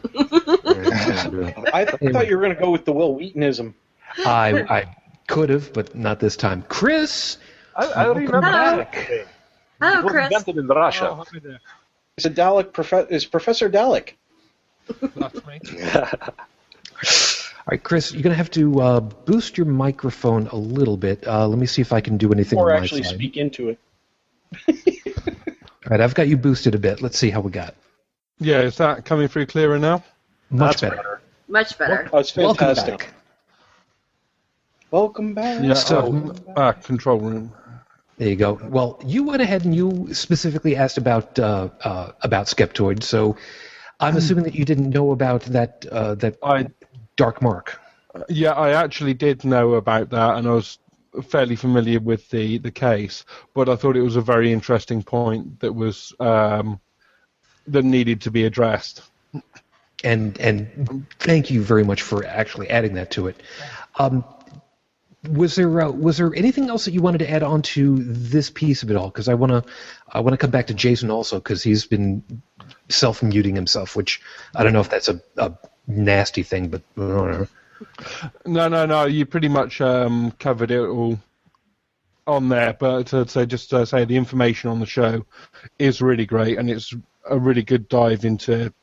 I thought you were going to go with the Will Wheatonism. I could have, but not this time. Chris, I remember that. Hello, It was Chris. invented in Russia. Oh, hi there. It's a Dalek is Professor Dalek. That's me. all right, Chris, you're going to have to boost your microphone a little bit. Let me see if I can do anything Or on my actually side. speak into it. All right, I've got you boosted a bit. Let's see how we got. Yeah, is that coming through clearer now? Much That's better. Much better. Oh, it's Welcome fantastic. back. Welcome back. Yeah. So- Control room. There you go. Well, you went ahead and you specifically asked about Skeptoid, so I'm assuming that you didn't know about that I Dark Mark. Yeah, I actually did know about that, and I was fairly familiar with the case, but I thought it was a very interesting point that was that needed to be addressed. And thank you very much for actually adding that to it. Was there anything else that you wanted to add on to this piece of it all? Because I want to come back to Jason also, because he's been self-muting himself, which I don't know if that's a nasty thing, but I don't know. No. You pretty much covered it all on there. But to say the information on the show is really great, and it's a really good dive into,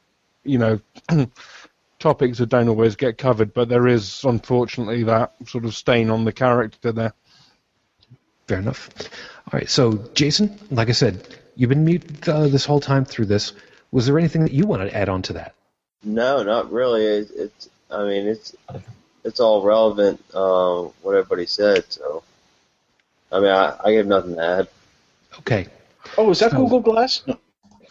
topics that don't always get covered. But there is, unfortunately, that sort of stain on the character there. Fair enough. All right, so Jason, like I said, you've been mute this whole time through this. Was there anything that you wanted to add on to that? No, not really. It's all relevant, what everybody said. So, I mean, I have nothing to add. Okay. Oh, is that Google Glass? No.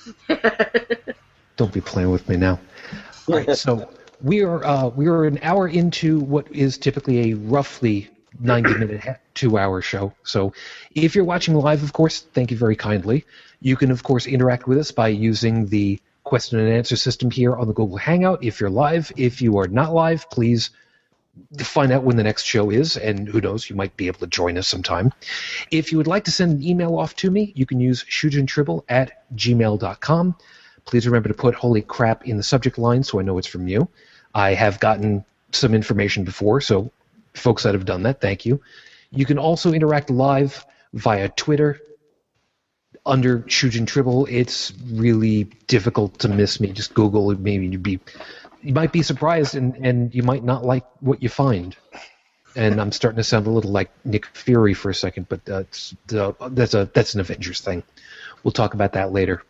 Don't be playing with me now. All right, so we are an hour into what is typically a roughly 90-minute, 2-hour show. So if you're watching live, of course, thank you very kindly. You can, of course, interact with us by using the question and answer system here on the Google Hangout. If you're live, if you are not live, please find out when the next show is, and who knows, you might be able to join us sometime. If you would like to send an email off to me, you can use shujintribble@gmail.com. Please remember to put "holy crap" in the subject line so I know it's from you. I have gotten some information before, so folks that have done that, thank you. You can also interact live via Twitter under Shujin Tribble. It's really difficult to miss me. Just Google it. Maybe you might be surprised, and you might not like what you find. And I'm starting to sound a little like Nick Fury for a second, but that's an Avengers thing. We'll talk about that later.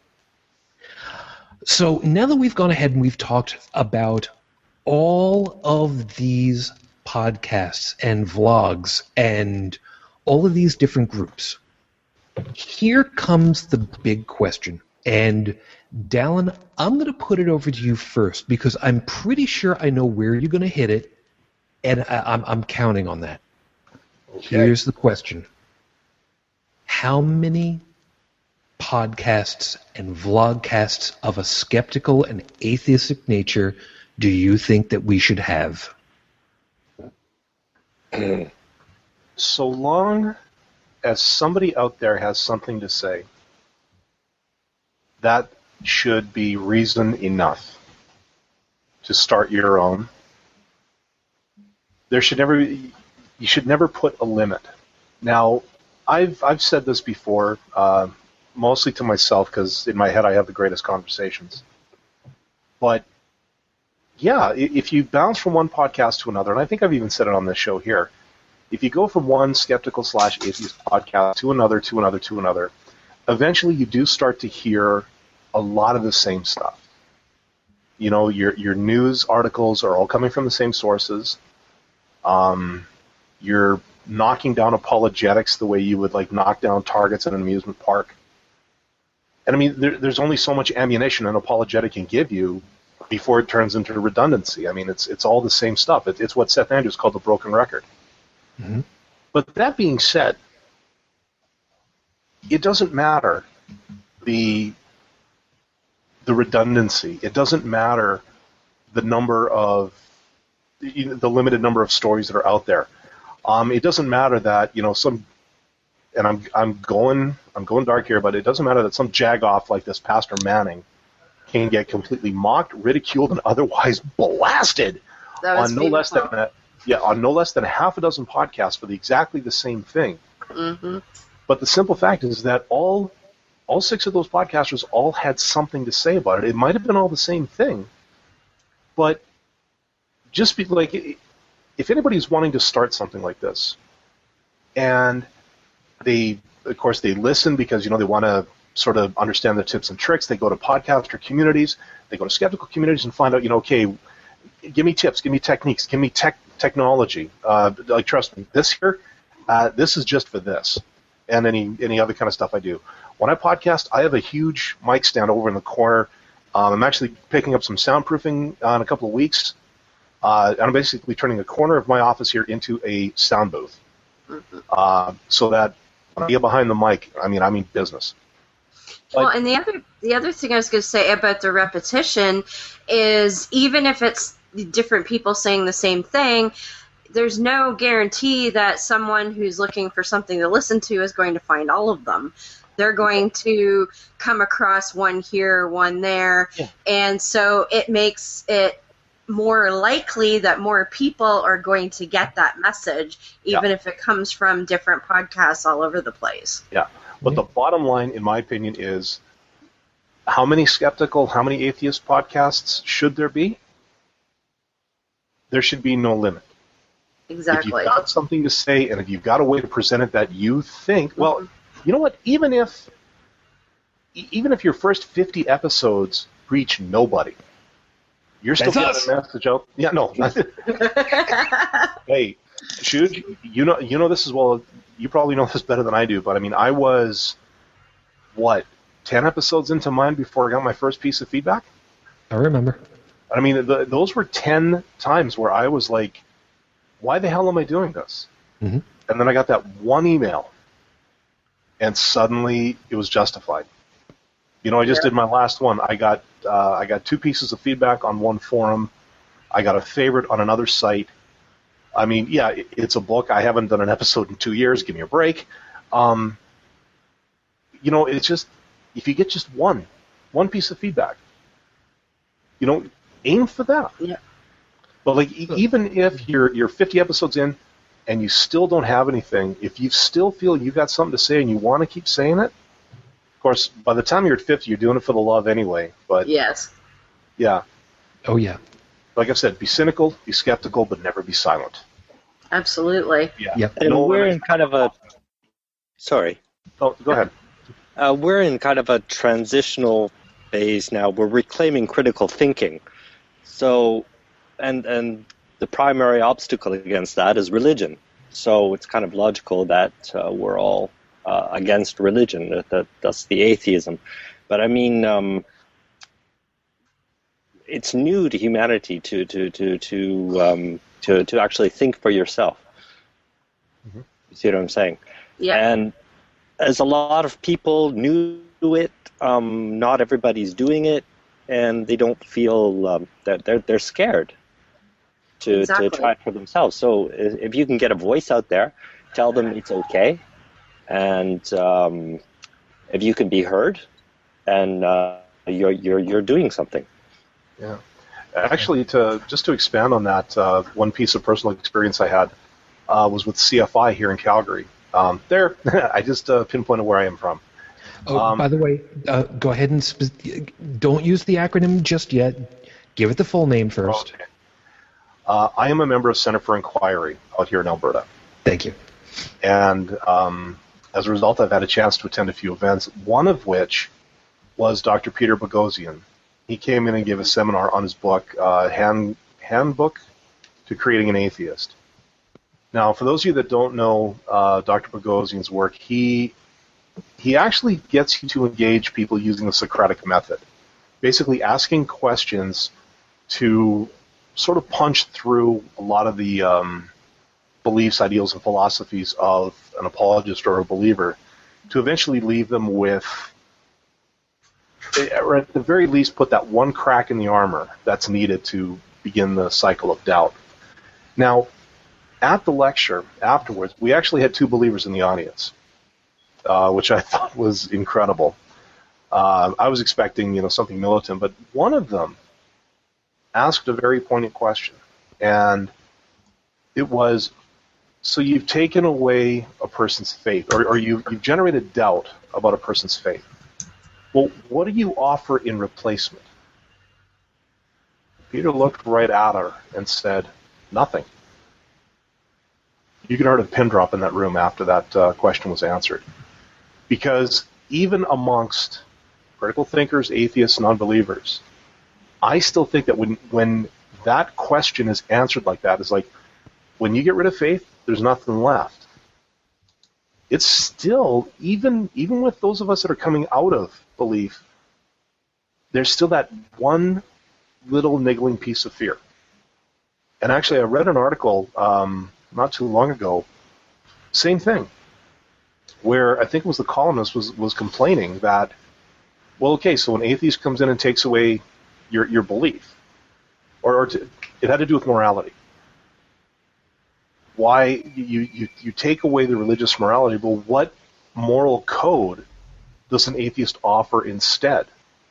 So now that we've gone ahead and we've talked about all of these podcasts and vlogs and all of these different groups, here comes the big question. And Dallin, I'm going to put it over to you first because I'm pretty sure I know where you're going to hit it, and I'm counting on that. Okay. Here's the question. How many podcasts and vlogcasts of a skeptical and atheistic nature do you think that we should have? So long as somebody out there has something to say, that should be reason enough to start your own. You should never put a limit. Now, I've said this before, mostly to myself, because in my head I have the greatest conversations. But yeah, if you bounce from one podcast to another, and I think I've even said it on this show here, if you go from one skeptical/atheist podcast to another, eventually you do start to hear a lot of the same stuff. You know, your news articles are all coming from the same sources. Your knocking down apologetics the way you would like knock down targets in an amusement park. And I mean, there's only so much ammunition an apologetic can give you before it turns into redundancy. I mean, it's all the same stuff. It's what Seth Andrews called the broken record. Mm-hmm. But that being said, it doesn't matter the redundancy. It doesn't matter the limited number of stories that are out there. It doesn't matter that I'm going dark here, but it doesn't matter that some jagoff like this Pastor Manning can get completely mocked, ridiculed, and otherwise blasted on no less than half a dozen podcasts for exactly the same thing. Mm-hmm. But the simple fact is that all 6 of those podcasters all had something to say about it. It might have been all the same thing, but just be like, if anybody's wanting to start something like this, and they listen because they want to sort of understand the tips and tricks. They go to podcaster communities, they go to skeptical communities, and find out, okay, give me tips, give me techniques, give me technology. Like, trust me, this is just for this, and any other kind of stuff I do. When I podcast, I have a huge mic stand over in the corner. I'm actually picking up some soundproofing in a couple of weeks. And I'm basically turning a corner of my office here into a sound booth. Mm-hmm. So that when I get behind the mic, I mean business. Well, and the other thing I was going to say about the repetition is, even if it's different people saying the same thing, there's no guarantee that someone who's looking for something to listen to is going to find all of them. They're going to come across one here, one there, and so it makes it more likely that more people are going to get that message, even if it comes from different podcasts all over the place. Yeah, but the bottom line, in my opinion, is how many atheist podcasts should there be? There should be no limit. Exactly. If you've got something to say, and if you've got a way to present it that you think, well, you know what? Even if your first 50 episodes reach nobody, you're still getting a message out. Yeah, no. Hey, Shuj, you know this as well. You probably know this better than I do, but I mean, I was 10 episodes into mine before I got my first piece of feedback. I remember. I mean, those were 10 times where I was like, why the hell am I doing this? Mm-hmm. And then I got that one email, and suddenly it was justified. I just did my last one. I got 2 pieces of feedback on one forum. I got a favorite on another site. I mean, yeah, it's a book. I haven't done an episode in 2 years. Give me a break. It's just, if you get just one piece of feedback, aim for that. Yeah. But even if you're 50 episodes in and you still don't have anything, if you still feel you got something to say and you want to keep saying it, of course, by the time you're at 50, you're doing it for the love anyway. But yes. Yeah. Oh, yeah. Like I said, be cynical, be skeptical, but never be silent. Absolutely. Yeah. Yep. And we're in kind of a... Sorry. Oh, go ahead. We're in kind of a transitional phase now. We're reclaiming critical thinking. So, and the primary obstacle against that is religion. So it's kind of logical that we're all against religion. That's the atheism. But I mean, it's new to humanity to actually think for yourself. Mm-hmm. You see what I'm saying? Yeah. And as a lot of people new to it, not everybody's doing it, and they don't feel that they're scared to try it for themselves. So if you can get a voice out there, tell them it's okay, and if you can be heard, and you're doing something. Yeah. Actually, to expand on that, one piece of personal experience I had was with CFI here in Calgary. I just pinpointed where I am from. Oh, by the way, go ahead and don't use the acronym just yet. Give it the full name first. Okay. I am a member of Center for Inquiry out here in Alberta. Thank you. And as a result, I've had a chance to attend a few events, one of which was Dr. Peter Boghossian. He came in and gave a seminar on his book, Handbook to Creating an Atheist. Now, for those of you that don't know Dr. Boghossian's work, he actually gets you to engage people using the Socratic method, basically asking questions to sort of punch through a lot of the beliefs, ideals, and philosophies of an apologist or a believer to eventually leave them with, or at the very least, put that one crack in the armor that's needed to begin the cycle of doubt. Now, at the lecture afterwards, we actually had 2 believers in the audience, which I thought was incredible. I was expecting, something militant, but one of them asked a very poignant question, and it was, so you've taken away a person's faith, or you've generated doubt about a person's faith. Well, what do you offer in replacement? Peter looked right at her and said, nothing. You could heard a pin drop in that room after that question was answered. Because even amongst critical thinkers, atheists, non-believers, I still think that when that question is answered like that, it's like, when you get rid of faith, there's nothing left. It's still, even with those of us that are coming out of belief, there's still that one little niggling piece of fear. And actually, I read an article not too long ago, same thing, where I think it was the columnist was complaining that, well, okay, so an atheist comes in and takes away your belief, it had to do with morality. Why you take away the religious morality, but what moral code does an atheist offer instead?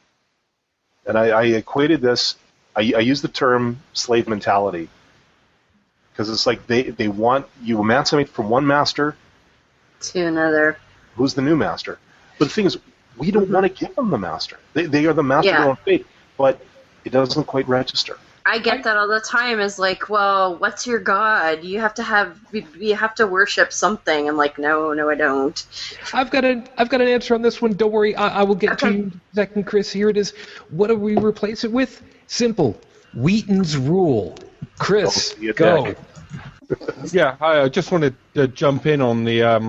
And I equated this, I use the term slave mentality, because it's like they want you emancipate from one master to another. Who's the new master? But the thing is, we don't want to give them the master. They are the master of their own fate, but it doesn't quite register. I get that all the time. Is like, well, what's your God? You have to worship something. I'm like, no, I don't. I've got an answer on this one. Don't worry, I will get to you in a second, Chris. Here it is. What do we replace it with? Simple. Wheaton's rule. Chris, go. Yeah, I just wanted to jump in on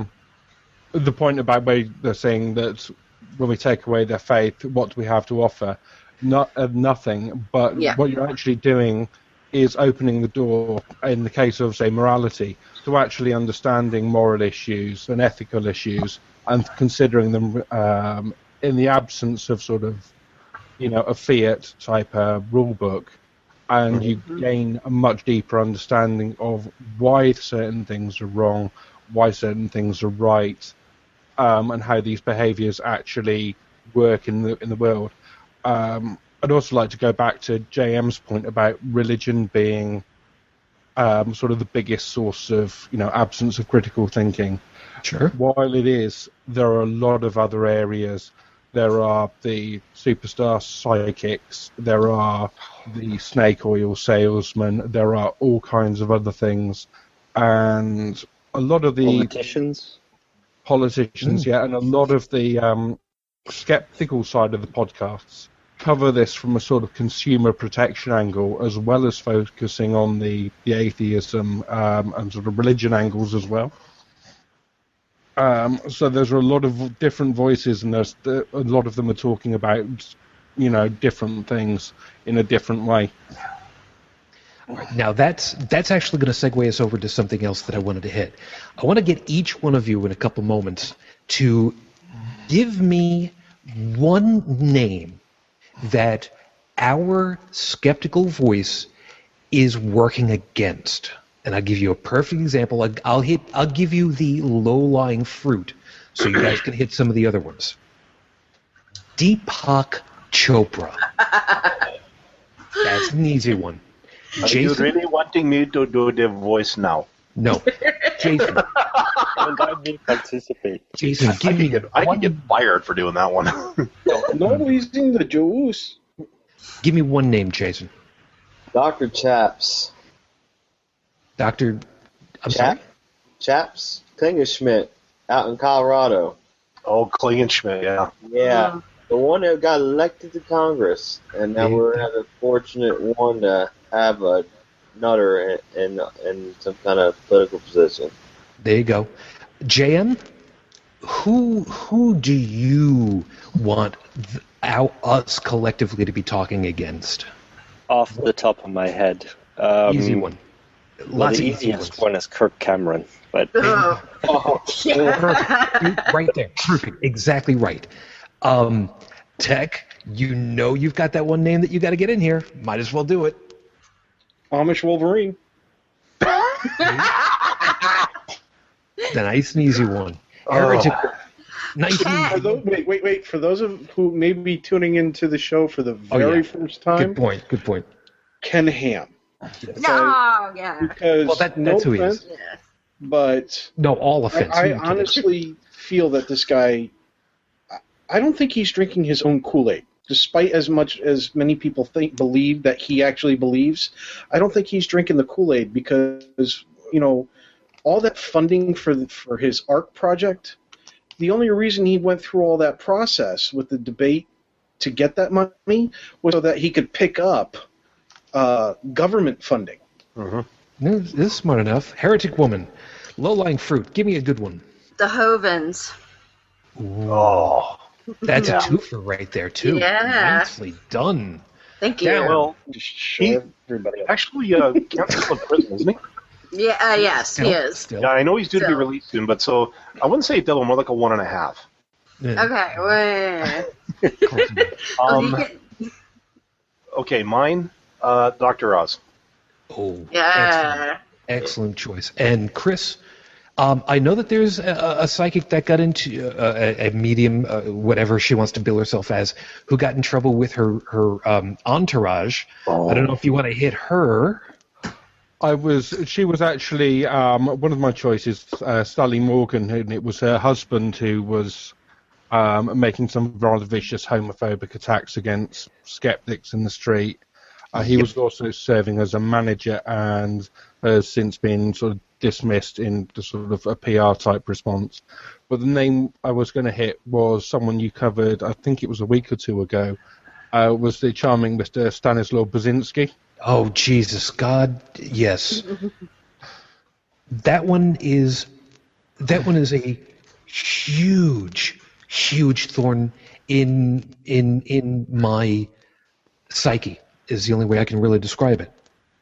the point about where they're saying that when we take away their faith, what do we have to offer? Nothing, but what you're actually doing is opening the door, in the case of, say, morality, to actually understanding moral issues and ethical issues and considering them in the absence of sort of, a fiat type rule book. And you gain a much deeper understanding of why certain things are wrong, why certain things are right, and how these behaviours actually work in the world. I'd also like to go back to JM's point about religion being sort of the biggest source of, absence of critical thinking. Sure. While it is, there are a lot of other areas. There are the superstar psychics. There are the snake oil salesmen. There are all kinds of other things. And a lot of the... Politicians, yeah. And a lot of the skeptical side of the podcasts cover this from a sort of consumer protection angle, as well as focusing on the atheism and sort of religion angles as well. So there's a lot of different voices, and a lot of them are talking about, different things in a different way. Now that's actually going to segue us over to something else that I wanted to hit. I want to get each one of you in a couple moments to give me one name that our skeptical voice is working against. And I'll give you a perfect example. I'll give you the low-lying fruit, so you guys can hit some of the other ones. Deepak Chopra. That's an easy one. Are you really wanting me to do the voice now? No. Jason. Let me participate. Jason, give me... I can get fired for doing that one. No, he's in the juice. Give me one name, Jason. Dr. Chaps. Dr. I'm sorry? Chaps Klingenschmidt out in Colorado. Oh, Klingenschmidt, yeah. Yeah. The one that got elected to Congress. And now we're the fortunate one to have a nutter in some kind of political position. There you go. JM, who do you want us collectively to be talking against? Off the top of my head, Easy one. Well, Lots the of easy easiest ones. one is Kirk Cameron, but Right there. Perfect. Exactly right. Tech, you've got that one name that you got to get in here. Might as well do it. Amish Wolverine. The nice and easy one. Heretic. Nice and For easy. those, wait. For those of who may be tuning into the show for the very first time, Good point. Ken Ham. No, yeah. Because Well, that's no who he is. offense, but No, all offense. I honestly feel that this guy, I don't think he's drinking his own Kool-Aid. Despite as much as many people believe that he actually believes, I don't think he's drinking the Kool-Aid because, all that funding for his ARC project, the only reason he went through all that process with the debate to get that money was so that he could pick up government funding. No, this is smart enough. Heretic woman. Low-lying fruit. Give me a good one. The Hovens. Oh, That's Yeah. a twofer right there, too. Yeah. Nicely done. Thank you. Yeah, well, Just show everybody up. actually, Cameron's still in prison, isn't he? Yeah, yes, he is. Still. Yeah, I know he's due to be Still. released soon, but so I wouldn't say double, more like a 1.5. Yeah. Okay, wait. Okay, mine, Dr. Oz. Oh, Yeah. excellent choice. And Chris, I know that there's a psychic that got into a medium, whatever she wants to bill herself as, who got in trouble with her entourage. I don't know if you want to hit her. She was actually one of my choices, Sally Morgan, and it was her husband who was making some rather vicious homophobic attacks against skeptics in the street. He was also serving as a manager and has since been sort of dismissed in the sort of a PR type response. But the name I was going to hit was someone you covered, I think it was a week or two ago, was the charming Mr. Stanislaw Brzezinski. Oh, Jesus, God, yes. That one is a huge thorn in my psyche, is the only way I can really describe it.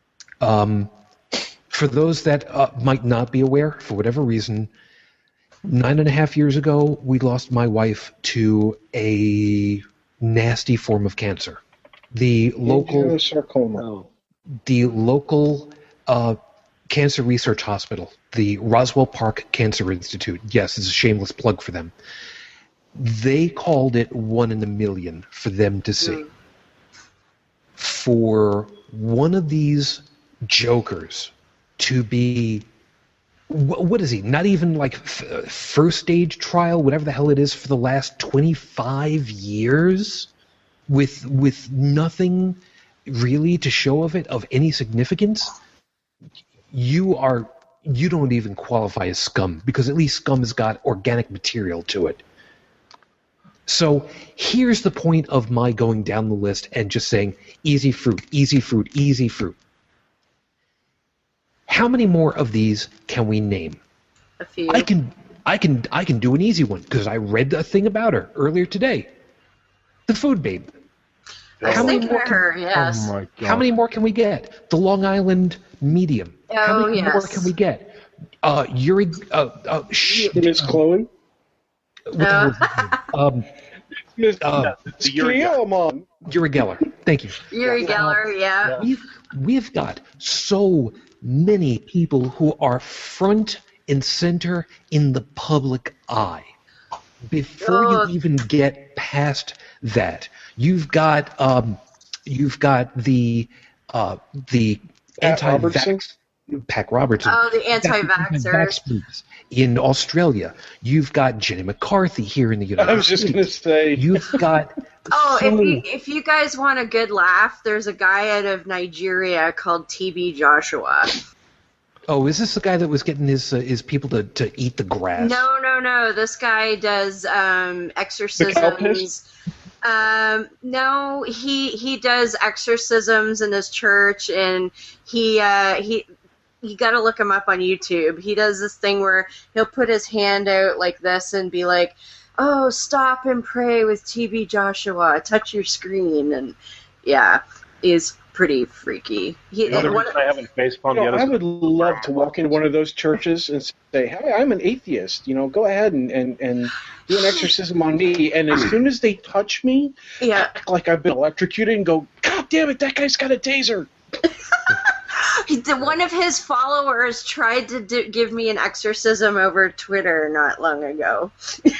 For those that might not be aware, for whatever reason, 9.5 years ago, we lost my wife to a nasty form of cancer. The local Angiosarcoma. the local cancer research hospital, the Roswell Park Cancer Institute. Yes, it's a shameless plug for them. They called it 1 in a million for them to see. For one of these jokers to be, what is he? Not even like first stage trial, whatever the hell it is, for the last 25 years with nothing really to show of it of any significance. You don't even qualify as scum, because at least scum has got organic material to it. So here's the point of my going down the list and just saying easy fruit, easy fruit, easy fruit. How many more of these can we name? A few. I can do an easy one because I read a thing about her earlier today. The Food Babe. I was thinking of her, yes. Oh my God. How many more can we get? The Long Island Medium. How Oh, many more yes. can we get? Yuri. Miss Chloe. What the hell is his name? Miss The Yuri guy. Kielman. Yuri Geller. Thank you. Yuri Geller, yeah. We've got so many people who are front and center in the public eye. Before you even get past that, you've got the anti-vax. Pat Robertson. Oh, the anti-vaxxers. Anti-vax in Australia. You've got Jenny McCarthy here in the United I was just States. going to say. You've got. Oh, so- if you guys want a good laugh, there's a guy out of Nigeria called TB Joshua. Oh, is this the guy that was getting his people to eat the grass? No. This guy does The cow exorcisms. piss? No, he does exorcisms in his church, and he you got to look him up on YouTube. He does this thing where he'll put his hand out like this and be like, "Oh, stop and pray with TB Joshua. Touch your screen," and yeah, is pretty freaky. The other reason I haven't facepalmed yet is I would love to walk into one of those churches and say, "Hey, I'm an atheist. Go ahead and do an exorcism on me." And as soon as they touch me, act like I've been electrocuted and go, "God damn it, that guy's got a taser." One of his followers tried to give me an exorcism over Twitter not long ago.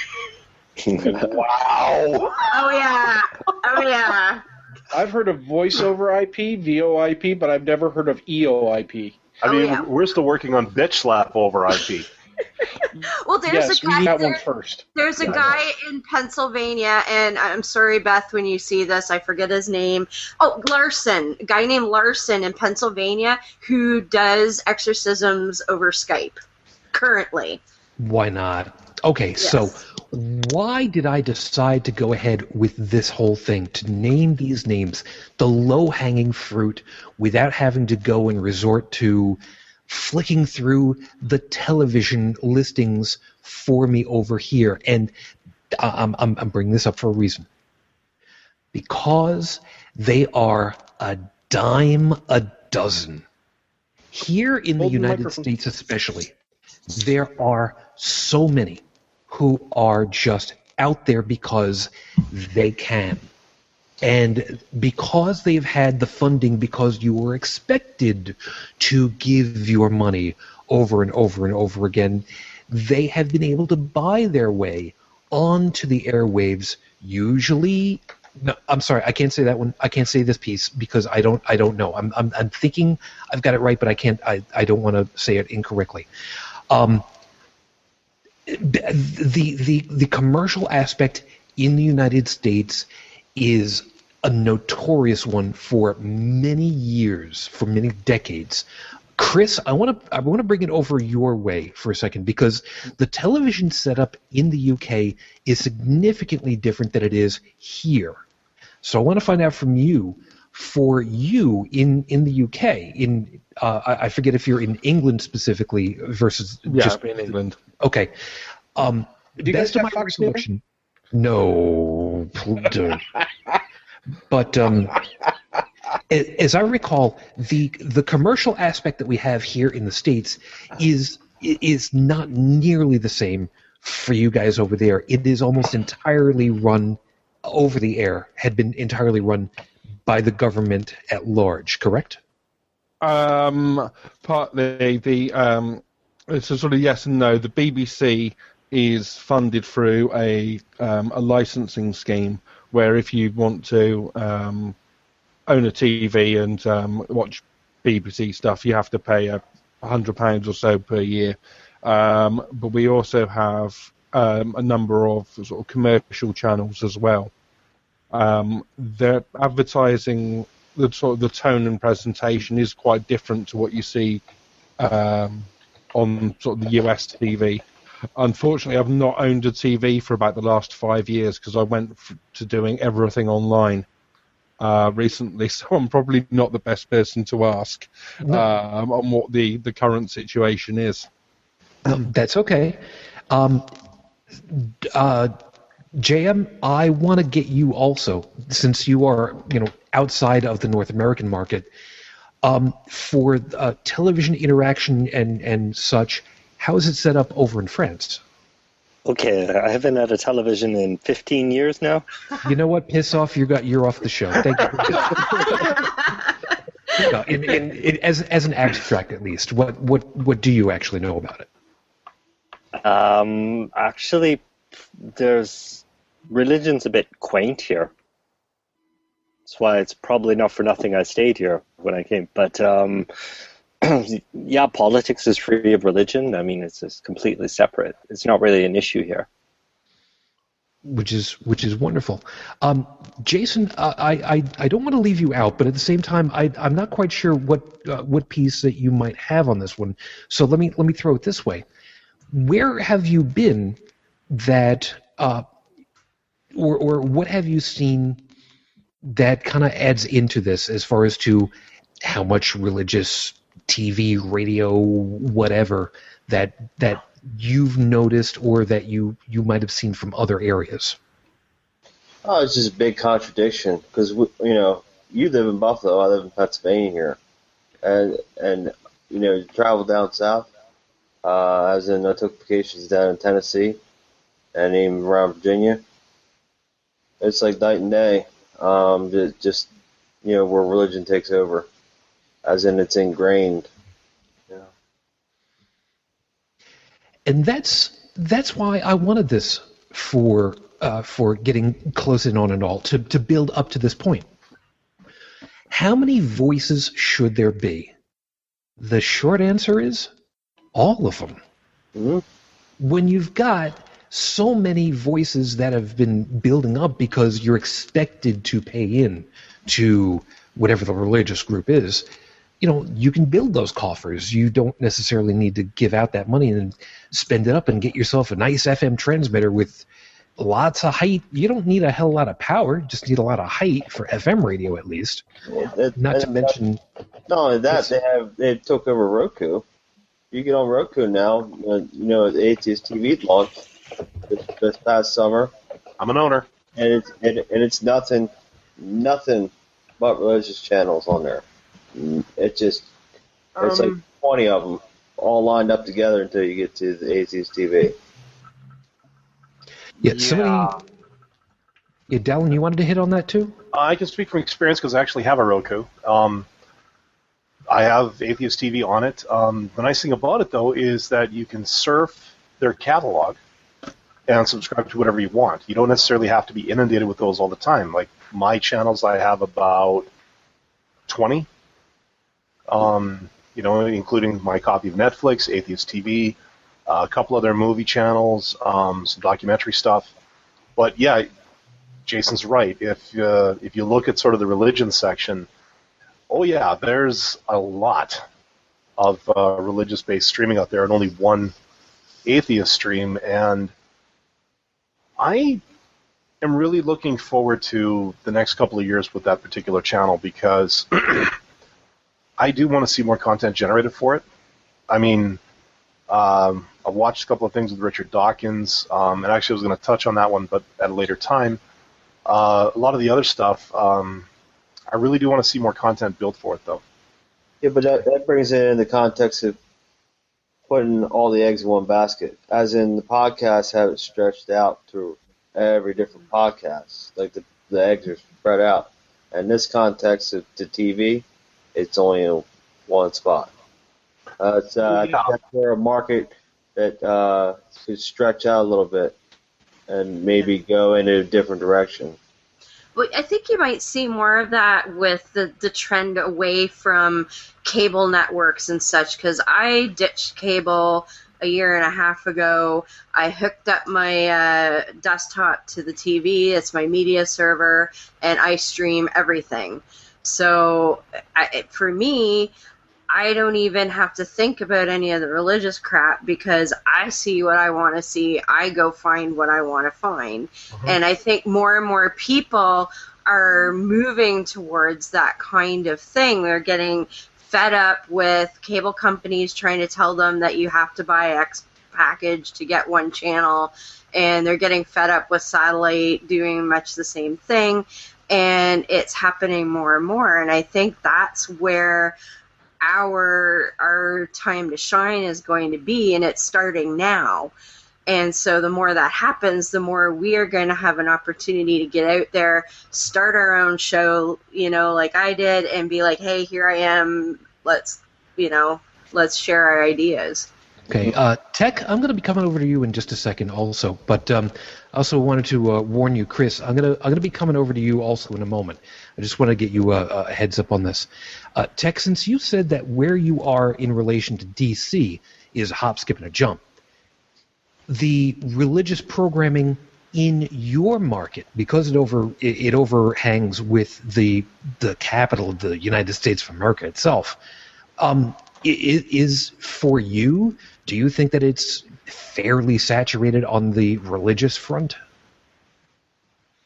Wow. Oh yeah. I've heard of voice over IP, VoIP, but I've never heard of EOIP. I mean, we're still working on bitch slap over IP. Well, there's a guy. We got one first. There's a guy in Pennsylvania, and I'm sorry, Beth, when you see this, I forget his name. Oh, Larson, a guy named Larson in Pennsylvania who does exorcisms over Skype currently. Why not? Okay, Yes. So why did I decide to go ahead with this whole thing, to name these names, the low-hanging fruit, without having to go and resort to flicking through the television listings for me over here? And I'm bringing this up for a reason. Because they are a dime a dozen. Here in the United States especially, there are so many who are just out there because they can. And because they've had the funding, because you were expected to give your money over and over and over again, they have been able to buy their way onto the airwaves, usually... No, I'm sorry, I can't say that one. I can't say this piece because I don't know. I'm thinking I've got it right, but I can't. I don't want to say it incorrectly. The commercial aspect in the United States is a notorious one for many years, for many decades. Chris, I want to bring it over your way for a second, because the television setup in the UK is significantly different than it is here. So I want to find out from you, for you in the UK, I forget if you're in England specifically versus just in England. Okay. Do you guys have Fox News? No. But as I recall, the commercial aspect that we have here in the States is not nearly the same for you guys over there. It is almost entirely run over the air, had been entirely run by the government at large, correct? Partly. It's a sort of yes and no. The BBC is funded through a licensing scheme where if you want to own a TV and watch BBC stuff, you have to pay £100 or so per year. But we also have a number of sort of commercial channels as well. Their advertising, the tone and presentation is quite different to what you see on sort of the US TV. Unfortunately, I've not owned a TV for about the last 5 years because I went to doing everything online recently, so I'm probably not the best person to ask on what the current situation is. That's okay. JM, I want to get you also, since you are outside of the North American market, for television interaction and such. How is it set up over in France? Okay, I haven't had a television in 15 years now. You know what? Piss off. You're off the show. Thank you. No, as an abstract, at least, what do you actually know about it? Actually, religion's a bit quaint here. That's why it's probably not for nothing I stayed here when I came. But yeah, politics is free of religion. I mean, it's just completely separate. It's not really an issue here. Which is wonderful. Jason, I don't want to leave you out, but at the same time, I'm not quite sure what piece that you might have on this one. So let me throw it this way: where have you been that or what have you seen that kind of adds into this as far as to how much religious TV, radio, whatever that you've noticed or that you might have seen from other areas? Oh, it's just a big contradiction because you live in Buffalo, I live in Pennsylvania here, and travel down south. As in, I took vacations down in Tennessee and even around Virginia. It's like night and day. Just where religion takes over, as in it's ingrained. Yeah. And that's why I wanted this for getting close in on it all to build up to this point. How many voices should there be? The short answer is all of them. Mm-hmm. When you've got so many voices that have been building up because you're expected to pay in to whatever the religious group is, you can build those coffers. You don't necessarily need to give out that money and spend it up and get yourself a nice FM transmitter with lots of height. You don't need a hell of a lot of power, just need a lot of height for FM radio at least. Not to mention... Not only that, they took over Roku. You get on Roku now. The Atheist TV launched this past summer. I'm an owner. And it's nothing but religious channels on there. It's like 20 of them all lined up together until you get to the Atheist TV. Yeah, Dallin, you wanted to hit on that too? I can speak from experience because I actually have a Roku. I have Atheist TV on it. The nice thing about it, though, is that you can surf their catalog and subscribe to whatever you want. You don't necessarily have to be inundated with those all the time. Like my channels, I have about 20, including my copy of Netflix, Atheist TV, a couple other movie channels, some documentary stuff. But yeah, Jason's right. If you look at sort of the religion section, oh yeah, there's a lot of religious-based streaming out there, and only one atheist stream. And I am really looking forward to the next couple of years with that particular channel because I do want to see more content generated for it. I mean, I've watched a couple of things with Richard Dawkins, and actually I was going to touch on that one, but at a later time. A lot of the other stuff, I really do want to see more content built for it, though. Yeah, but that brings it in the context of putting all the eggs in one basket. As in, the podcasts have it stretched out to every different podcast. Like the eggs are spread out. In this context of the TV, it's only in one spot. That's where a market that could stretch out a little bit and maybe go in a different direction. Well, I think you might see more of that with the trend away from cable networks and such, because I ditched cable a year and a half ago. I hooked up my desktop to the TV. It's my media server, and I stream everything. So for me, I don't even have to think about any of the religious crap because I see what I want to see. I go find what I want to find. Uh-huh. And I think more and more people are moving towards that kind of thing. They're getting fed up with cable companies trying to tell them that you have to buy X package to get one channel. And they're getting fed up with satellite doing much the same thing. And it's happening more and more. And I think that's where our time to shine is going to be, and it's starting now. And so the more that happens, the more we are going to have an opportunity to get out there, start our own show, like I did, and be like, hey, here I am, let's share our ideas. Okay, Tech, I'm going to be coming over to you in just a second also, but I also wanted to warn you, Chris, I'm going to be coming over to you also in a moment. I just want to get you a heads up on this. Tech, since you said that where you are in relation to DC is a hop, skip, and a jump, the religious programming in your market, because it overhangs with the capital of the United States of America itself, is for you, do you think that it's fairly saturated on the religious front?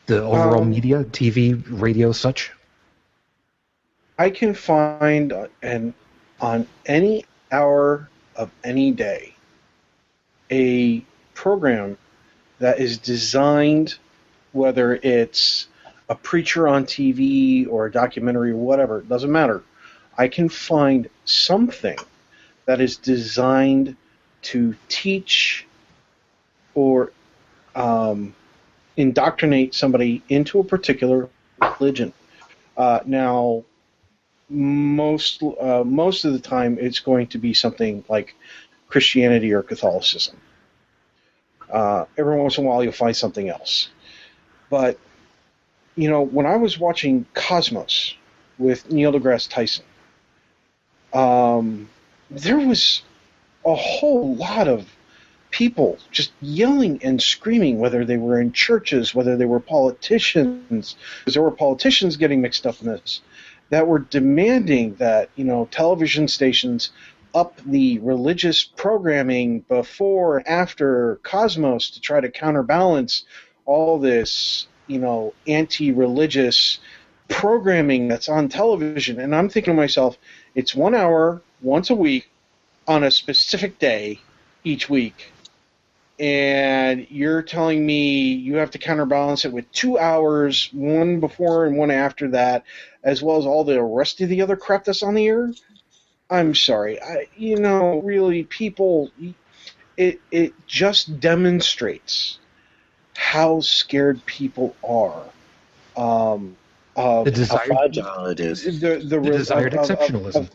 The overall media, TV, radio, such? I can find on any hour of any day a program that is designed, whether it's a preacher on TV or a documentary or whatever, it doesn't matter. I can find something that is designed to teach or indoctrinate somebody into a particular religion. Now, most of the time, it's going to be something like Christianity or Catholicism. Every once in a while, you'll find something else. But, when I was watching Cosmos with Neil deGrasse Tyson, there was a whole lot of people just yelling and screaming, whether they were in churches, whether they were politicians, because there were politicians getting mixed up in this, that were demanding that, television stations up the religious programming before and after Cosmos to try to counterbalance all this, anti-religious programming that's on television. And I'm thinking to myself, it's 1 hour, once a week, on a specific day each week. And you're telling me you have to counterbalance it with 2 hours, one before and one after that, as well as all the rest of the other crap that's on the air? I'm sorry. Really, people, it just demonstrates how scared people are. The desired, how fragile it is. The desired exceptionalism.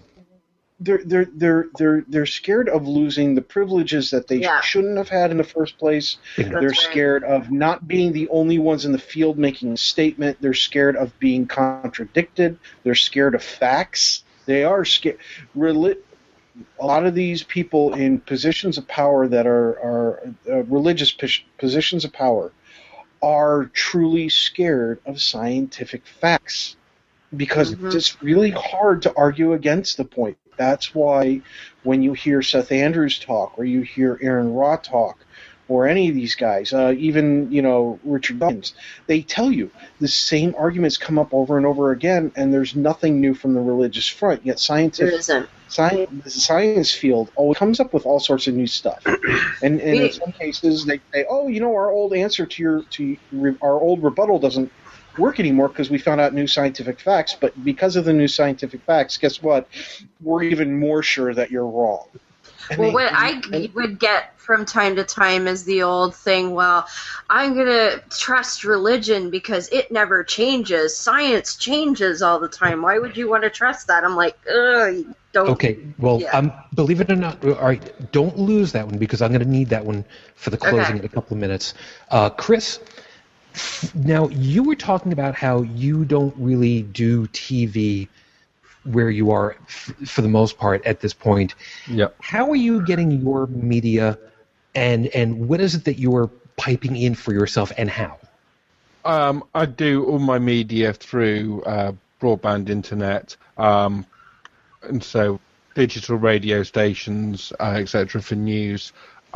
They're scared of losing the privileges that they shouldn't have had in the first place. They're scared of not being the only ones in the field making a statement. They're scared of being contradicted. They're scared of facts. They are scared. A lot of these people in positions of power that are religious positions of power are truly scared of scientific facts because it's really hard to argue against the point. That's why when you hear Seth Andrews talk or you hear Aaron Ra talk or any of these guys, even, Richard Dawkins, they tell you the same arguments come up over and over again, and there's nothing new from the religious front, yet the science field always comes up with all sorts of new stuff. And in some cases, they say, our old answer to our old rebuttal doesn't work anymore because we found out new scientific facts, but because of the new scientific facts, guess what? We're even more sure that you're wrong. What I would get from time to time is the old thing, I'm going to trust religion because it never changes. Science changes all the time. Why would you want to trust that? I'm like, ugh, don't. Okay, believe it or not, all right, don't lose that one because I'm going to need that one for the closing in a couple of minutes. Chris, now you were talking about how you don't really do TV where you are for the most part at this point. Yep. How are you getting your media and what is it that you're piping in for yourself and how? I do all my media through broadband internet, and so digital radio stations, etc. for news.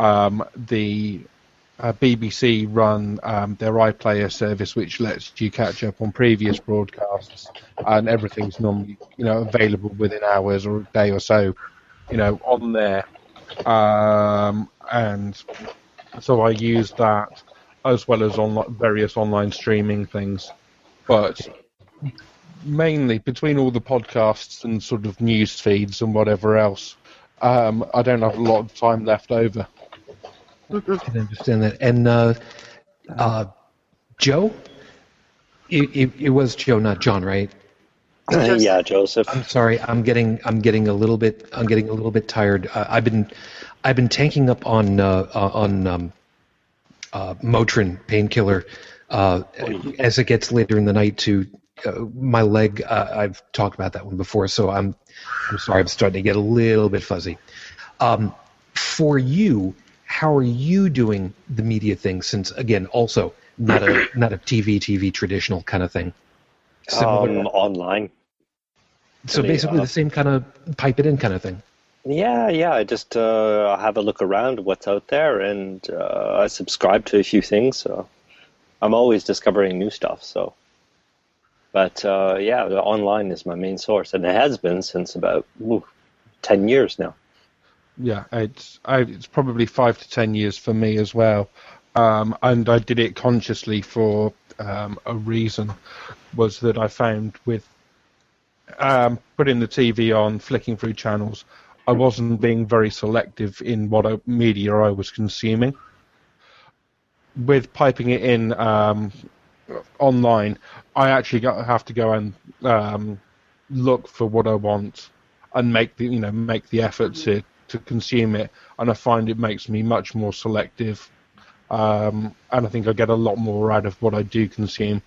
The BBC run their iPlayer service, which lets you catch up on previous broadcasts, and everything's normally available within hours or a day or so, on there. And so I use that as well as on various online streaming things, but mainly between all the podcasts and sort of news feeds and whatever else, I don't have a lot of time left over. I can understand that. And Joe, it was Joe, not John, right? Yeah, Joseph. I'm sorry. I'm getting a little bit tired. I've been tanking up on Motrin painkiller as it gets later in the night. To my leg, I've talked about that one before, so I'm sorry. I'm starting to get a little bit fuzzy. For you. How are you doing the media thing? Since again, also not a TV traditional kind of thing. Online. So basically, the same kind of pipe it in kind of thing. Yeah. I just have a look around what's out there, and I subscribe to a few things. So I'm always discovering new stuff. So, but the online is my main source, and it has been since about 10 years now. Yeah, it's probably 5 to 10 years for me as well, and I did it consciously for a reason, was that I found with putting the TV on, flicking through channels, I wasn't being very selective in what media I was consuming. With piping it in online, I actually have to go and look for what I want and make the effort to consume it, and I find it makes me much more selective, and I think I get a lot more out of what I do consume.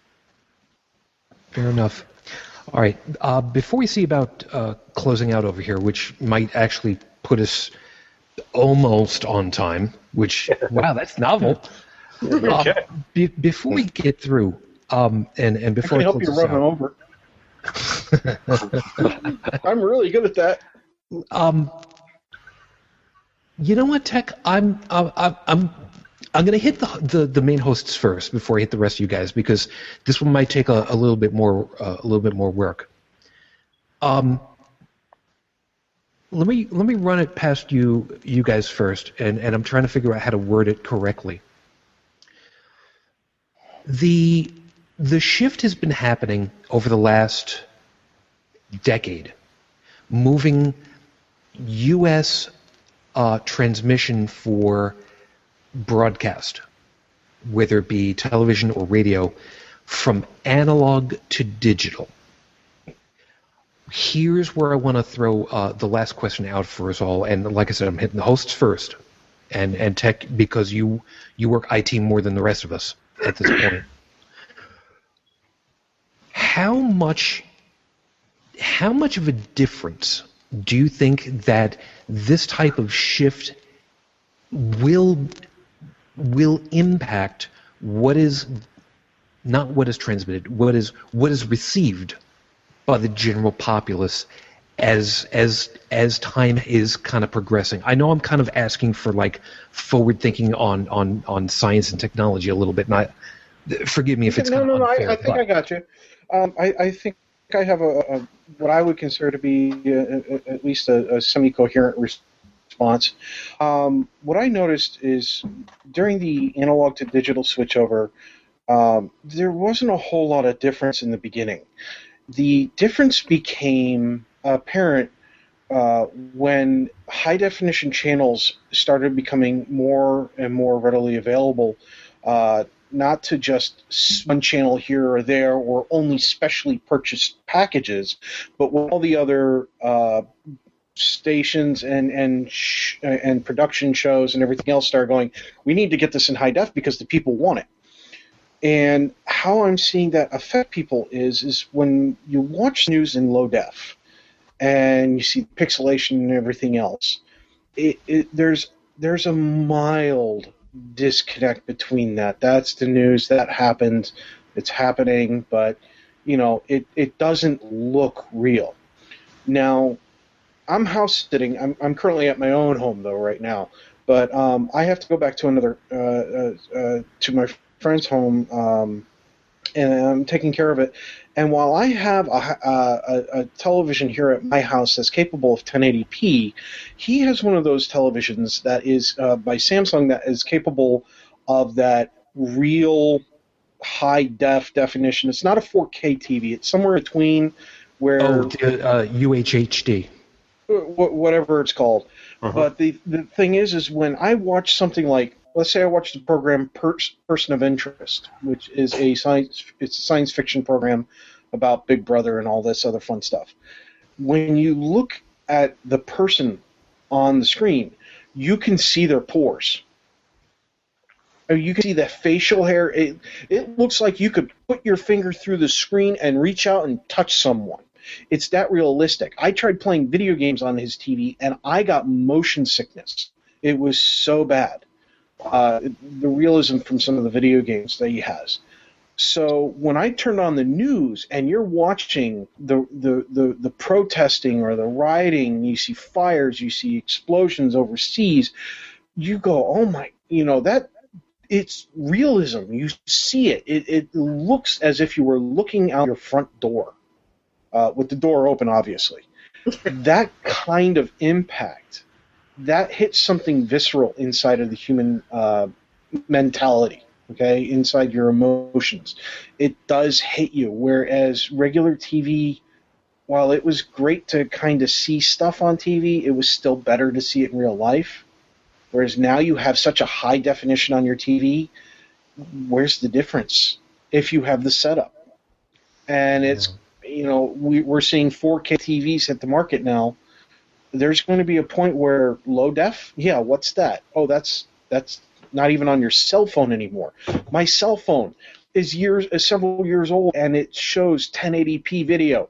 Fair enough. All right. Before we see about closing out over here, which might actually put us almost on time, which, wow, that's novel. Okay. Before we get through, and before I can help you run over. I'm really good at that. You know what, Tech? I'm going to hit the main hosts first before I hit the rest of you guys, because this one might take a little bit more work. Let me run it past you guys first, and I'm trying to figure out how to word it correctly. The shift has been happening over the last decade, moving U.S. Transmission for broadcast, whether it be television or radio, from analog to digital. Here's where I want to throw the last question out for us all, and like I said, I'm hitting the hosts first, and Tech, because you work IT more than the rest of us at this point. How much of a difference do you think that this type of shift will impact what is not what is transmitted, what is received by the general populace as time is kind of progressing? I know I'm kind of asking for like forward thinking on science and technology a little bit, and forgive me if it's kind of unfair. I think I got you. I think I have a what I would consider to be at least a semi-coherent response. What I noticed is during the analog to digital switchover, there wasn't a whole lot of difference in the beginning. The difference became apparent when high-definition channels started becoming more and more readily available, not to just one channel here or there or only specially purchased packages, but with all the other stations and production shows and everything else started going, we need to get this in high def because the people want it. And how I'm seeing that affect people is when you watch news in low def and you see pixelation and everything else, there's a mild disconnect between that. That's the news, that happened, it's happening, but it doesn't look real. Now, I'm house sitting. I'm currently at my own home though right now, but I have to go back to another to my friend's home, and I'm taking care of it. And while I have a television here at my house that's capable of 1080p, he has one of those televisions that is by Samsung that is capable of that real high definition. It's not a 4K TV. It's somewhere between where UHD. Whatever it's called. Uh-huh. But the thing is when I watch something like, let's say I watch the program Person of Interest, which is a science fiction program about Big Brother and all this other fun stuff. When you look at the person on the screen, you can see their pores. You can see the facial hair. It looks like you could put your finger through the screen and reach out and touch someone. It's that realistic. I tried playing video games on his TV, and I got motion sickness. It was so bad. The realism from some of the video games that he has. So when I turned on the news and you're watching the protesting or the rioting, you see fires, you see explosions overseas, you go, oh my, that it's realism. You see it. It looks as if you were looking out your front door, with the door open, obviously. That kind of impact, that hits something visceral inside of the human mentality, okay, inside your emotions. It does hit you, whereas regular TV, while it was great to kind of see stuff on TV, it was still better to see it in real life. Whereas now you have such a high definition on your TV, where's the difference if you have the setup? And it's, we're seeing 4K TVs hit the market now. There's going to be a point where low def, yeah, what's that? Oh, that's not even on your cell phone anymore. My cell phone is several years old, and it shows 1080p video.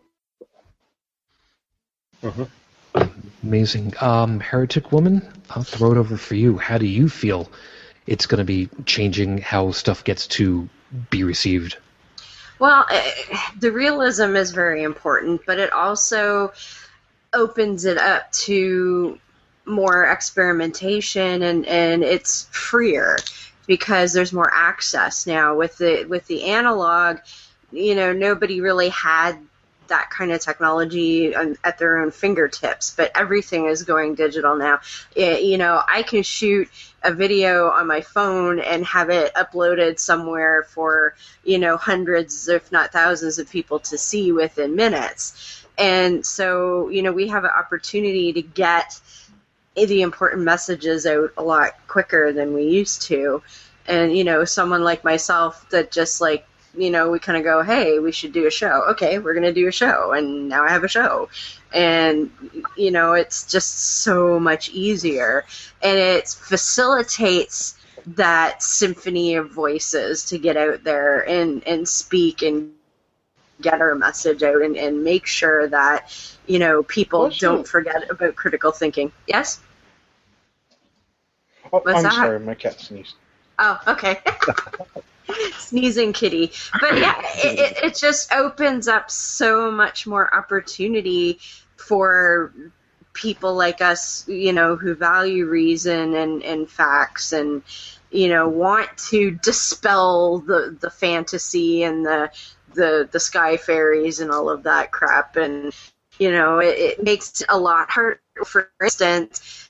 Amazing. Heretic Woman, I'll throw it over for you. How do you feel it's going to be changing how stuff gets to be received? Well, the realism is very important, but it also opens it up to more experimentation, and it's freer because there's more access now. With the analog, nobody really had that kind of technology at their own fingertips, but everything is going digital now. I can shoot a video on my phone and have it uploaded somewhere for, hundreds, if not thousands of people to see within minutes. And so, we have an opportunity to get the important messages out a lot quicker than we used to. And, someone like myself that just we kind of go, hey, we should do a show. Okay, we're going to do a show. And now I have a show. And, it's just so much easier. And it facilitates that symphony of voices to get out there and speak and get our message out and make sure that, people don't forget about critical thinking. Yes? Oh, I'm sorry, my cat sneezed. Oh, okay. Sneezing kitty. But yeah, it just opens up so much more opportunity for people like us, who value reason and facts and, want to dispel the fantasy and the sky fairies and all of that crap. And, it makes it a lot harder. For instance,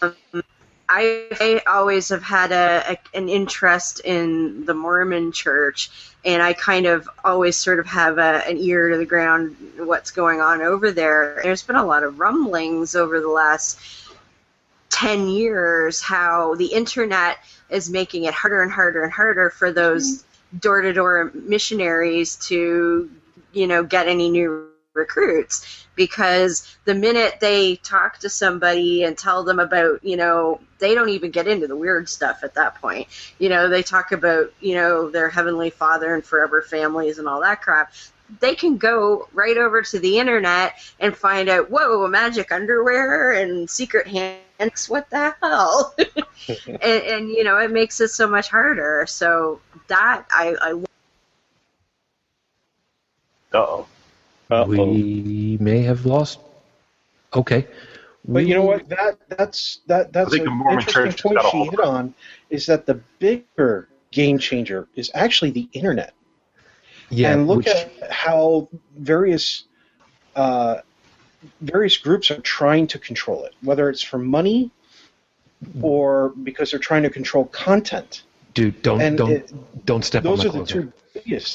I always have had an interest in the Mormon Church, and I kind of always sort of have an ear to the ground what's going on over there. There's been a lot of rumblings over the last 10 years how the internet is making it harder and harder and harder for those door-to-door missionaries to, get any new recruits, because the minute they talk to somebody and tell them about, they don't even get into the weird stuff at that point. They talk about, their Heavenly Father and forever families and all that crap. They can go right over to the internet and find out, whoa, magic underwear and secret hands, what the hell? and it makes it so much harder. So that I Uh-oh. We may have lost. Okay. But you know what? That's I think an the Mormon interesting Church point got a she hold hit of it. on, is that the bigger game changer is actually the internet. Yeah. And look at how various groups are trying to control it, whether it's for money or because they're trying to control content. Dude, don't step on my Those are the clothes two biggest.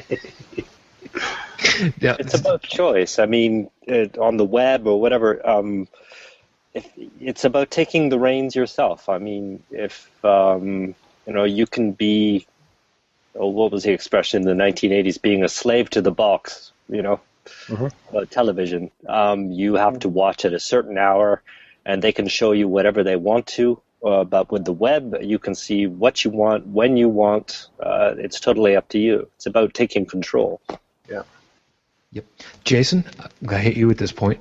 Yeah. It's about choice. I mean, on the web or whatever, it's about taking the reins yourself. I mean, if you can be, what was the expression in the 1980s? Being a slave to the box. Television. You have to watch at a certain hour, and they can show you whatever they want to. But with the web, you can see what you want, when you want. It's totally up to you. It's about taking control. Yeah. Yep. Jason, I hit you at this point.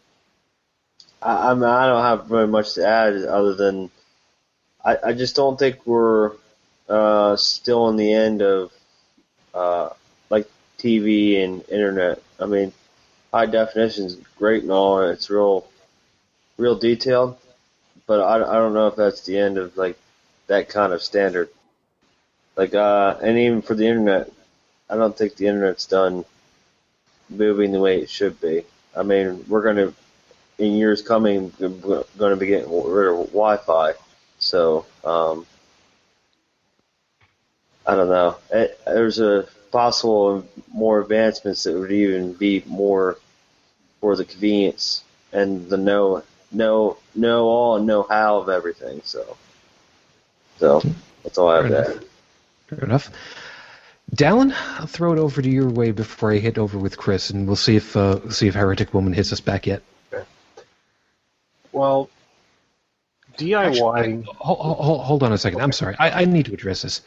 I don't have very much to add other than I just don't think we're still in the end of like TV and internet. I mean, high definition is great and all, and it's real detailed, but I don't know if that's the end of like that kind of standard. And even for the internet, I don't think the internet's done moving the way it should be. I mean, we're going to, in years coming, going to be getting rid of Wi-Fi. So, I don't know. There's a possible more advancements that would even be more for the convenience and the know how of everything. So that's all I have to add. Fair enough. Dallin, I'll throw it over to your way before I hit over with Chris, and we'll see if Heretic Woman hits us back yet. Okay. Well, DIY. Actually, hold on a second. I'm sorry. I need to address this.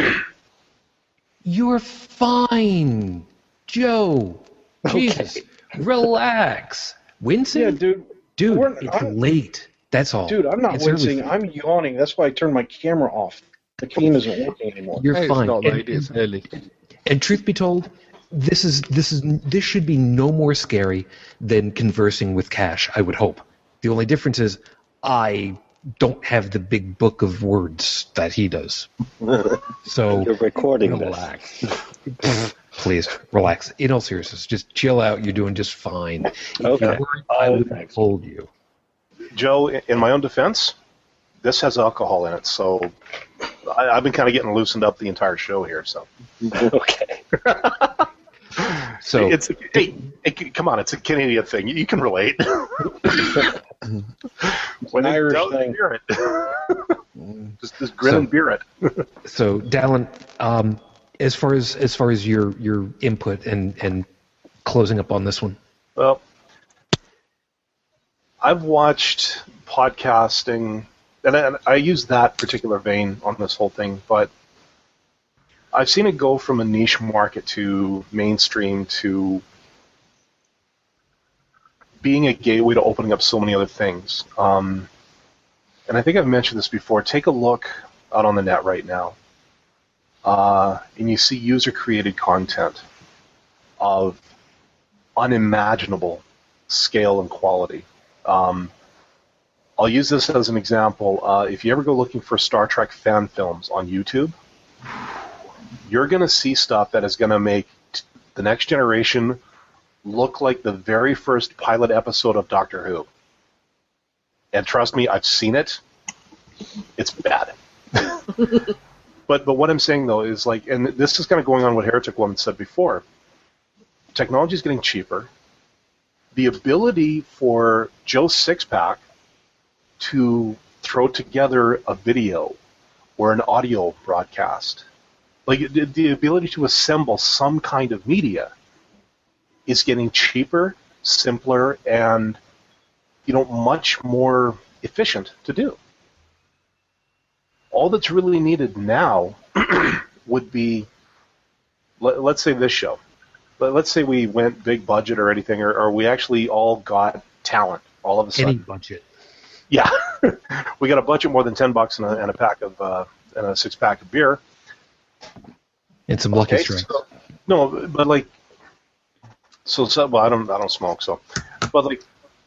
You're fine, Joe. Jesus, relax. Wincing? Yeah, dude. It's late. That's all. Dude, I'm not It's wincing. early. I'm yawning. That's why I turned my camera off. The game isn't working anymore. You're Hey, fine. It's not late, it's early. And truth be told, this should be no more scary than conversing with Cash, I would hope. The only difference is I don't have the big book of words that he does. So You're recording relax. Please relax. In all seriousness, just chill out. You're doing just fine. If Okay. you weren't, I would have told you. Joe, in my own defense, this has alcohol in it, so I've been kind of getting loosened up the entire show here. So, this. Okay. So come on, it's a Canadian thing. You can relate. When in Irish doubt, thing. beer it. just grin and beer it. So, Dallin, as far as your input and closing up on this one. Well, I've watched podcasting, and I use that particular vein on this whole thing, but I've seen it go from a niche market to mainstream to being a gateway to opening up so many other things. And I think I've mentioned this before. Take a look out on the net right now, and you see user-created content of unimaginable scale and quality. I'll use this as an example. If you ever go looking for Star Trek fan films on YouTube, you're going to see stuff that is going to make the next generation look like the very first pilot episode of Doctor Who. And trust me, I've seen it. It's bad. But what I'm saying, though, is like, and this is kind of going on what Heretic Woman said before, technology is getting cheaper. The ability for Joe Sixpack to throw together a video or an audio broadcast, like the ability to assemble some kind of media, is getting cheaper, simpler, and much more efficient to do. All that's really needed now would be, let's say this show. Let's say we went big budget or anything, or we actually all got talent all of a sudden. Any budget. Yeah, we got a budget more than $10 and a pack of and a 6-pack of beer. And some Lucky Strikes. No, but like, so well, I don't smoke, so, but like,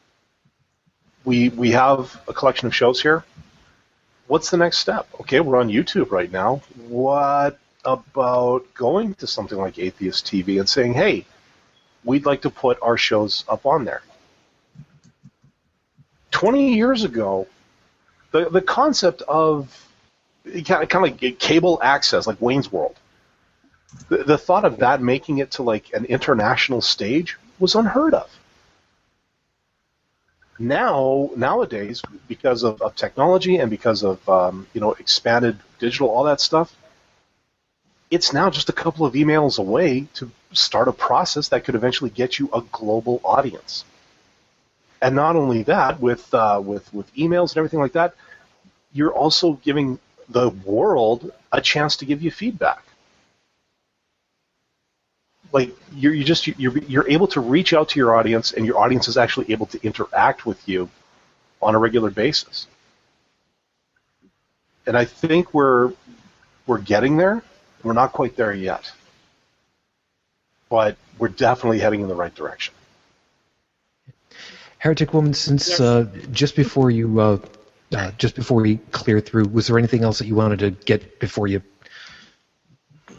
we have a collection of shows here. What's the next step? Okay, we're on YouTube right now. What about going to something like Atheist TV and saying, hey, we'd like to put our shows up on there? 20 years ago, the concept of kind of like cable access, like Wayne's World, the thought of that making it to like an international stage was unheard of. Nowadays, because of technology and because of expanded digital, all that stuff, it's now just a couple of emails away to start a process that could eventually get you a global audience. And not only that, with emails and everything like that, you're also giving the world a chance to give you feedback. Like you're able to reach out to your audience, and your audience is actually able to interact with you on a regular basis. And I think we're getting there. We're not quite there yet, but we're definitely heading in the right direction. Heretic Woman, since just before we clear through, was there anything else that you wanted to get before you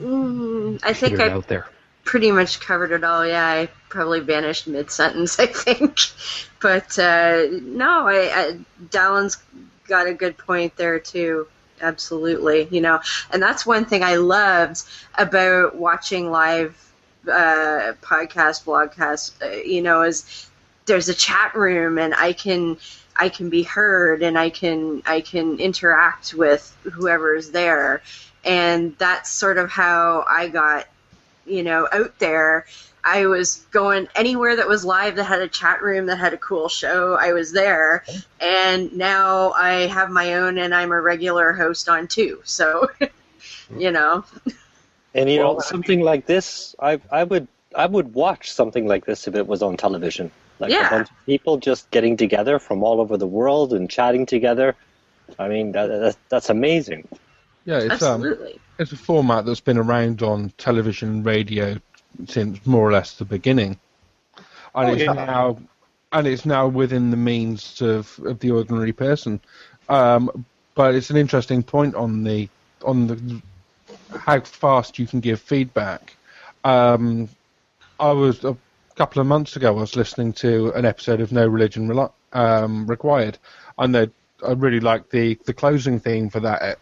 I think Put it out there. pretty much covered it all. Yeah, I probably vanished mid-sentence, I think. But no, Dallon's got a good point there too. Absolutely, and that's one thing I loved about watching live vlogcasts, is there's a chat room and I can be heard and I can interact with whoever's there, and that's sort of how I got out there. I was going anywhere that was live that had a chat room that had a cool show. I was there, and now I have my own, and I'm a regular host on too. So, And something like this, I would watch something like this if it was on television. Like a bunch of people just getting together from all over the world and chatting together. I mean, that's amazing. Yeah, absolutely. It's a format that's been around on television and radio since more or less the beginning, and it's now within the means of the ordinary person. But it's an interesting point on the how fast you can give feedback. I was a couple of months ago. I was listening to an episode of No Religion Required, and I really liked the closing theme for that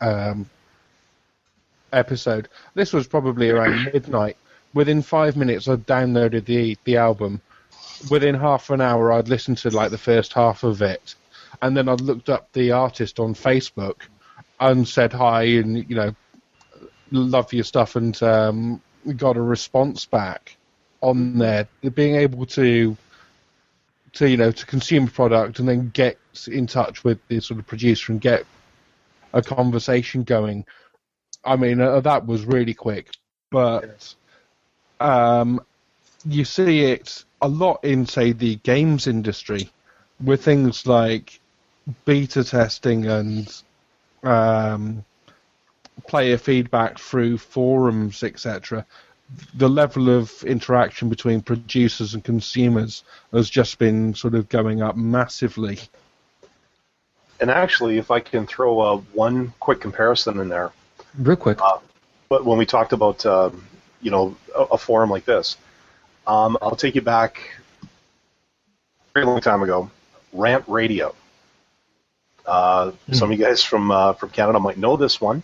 episode. This was probably around midnight. Within 5 minutes, I'd downloaded the album. Within half an hour, I'd listened to like the first half of it, and then I'd looked up the artist on Facebook and said hi and love your stuff, and got a response back on there. Being able to consume a product and then get in touch with the sort of producer and get a conversation going. I mean, that was really quick, but you see it a lot in, say, the games industry with things like beta testing and player feedback through forums, etc. The level of interaction between producers and consumers has just been sort of going up massively. And actually, if I can throw one quick comparison in there. Real quick. But when we talked about, a forum like this, I'll take you back a very long time ago. Rant Radio. Some of you guys from Canada might know this one.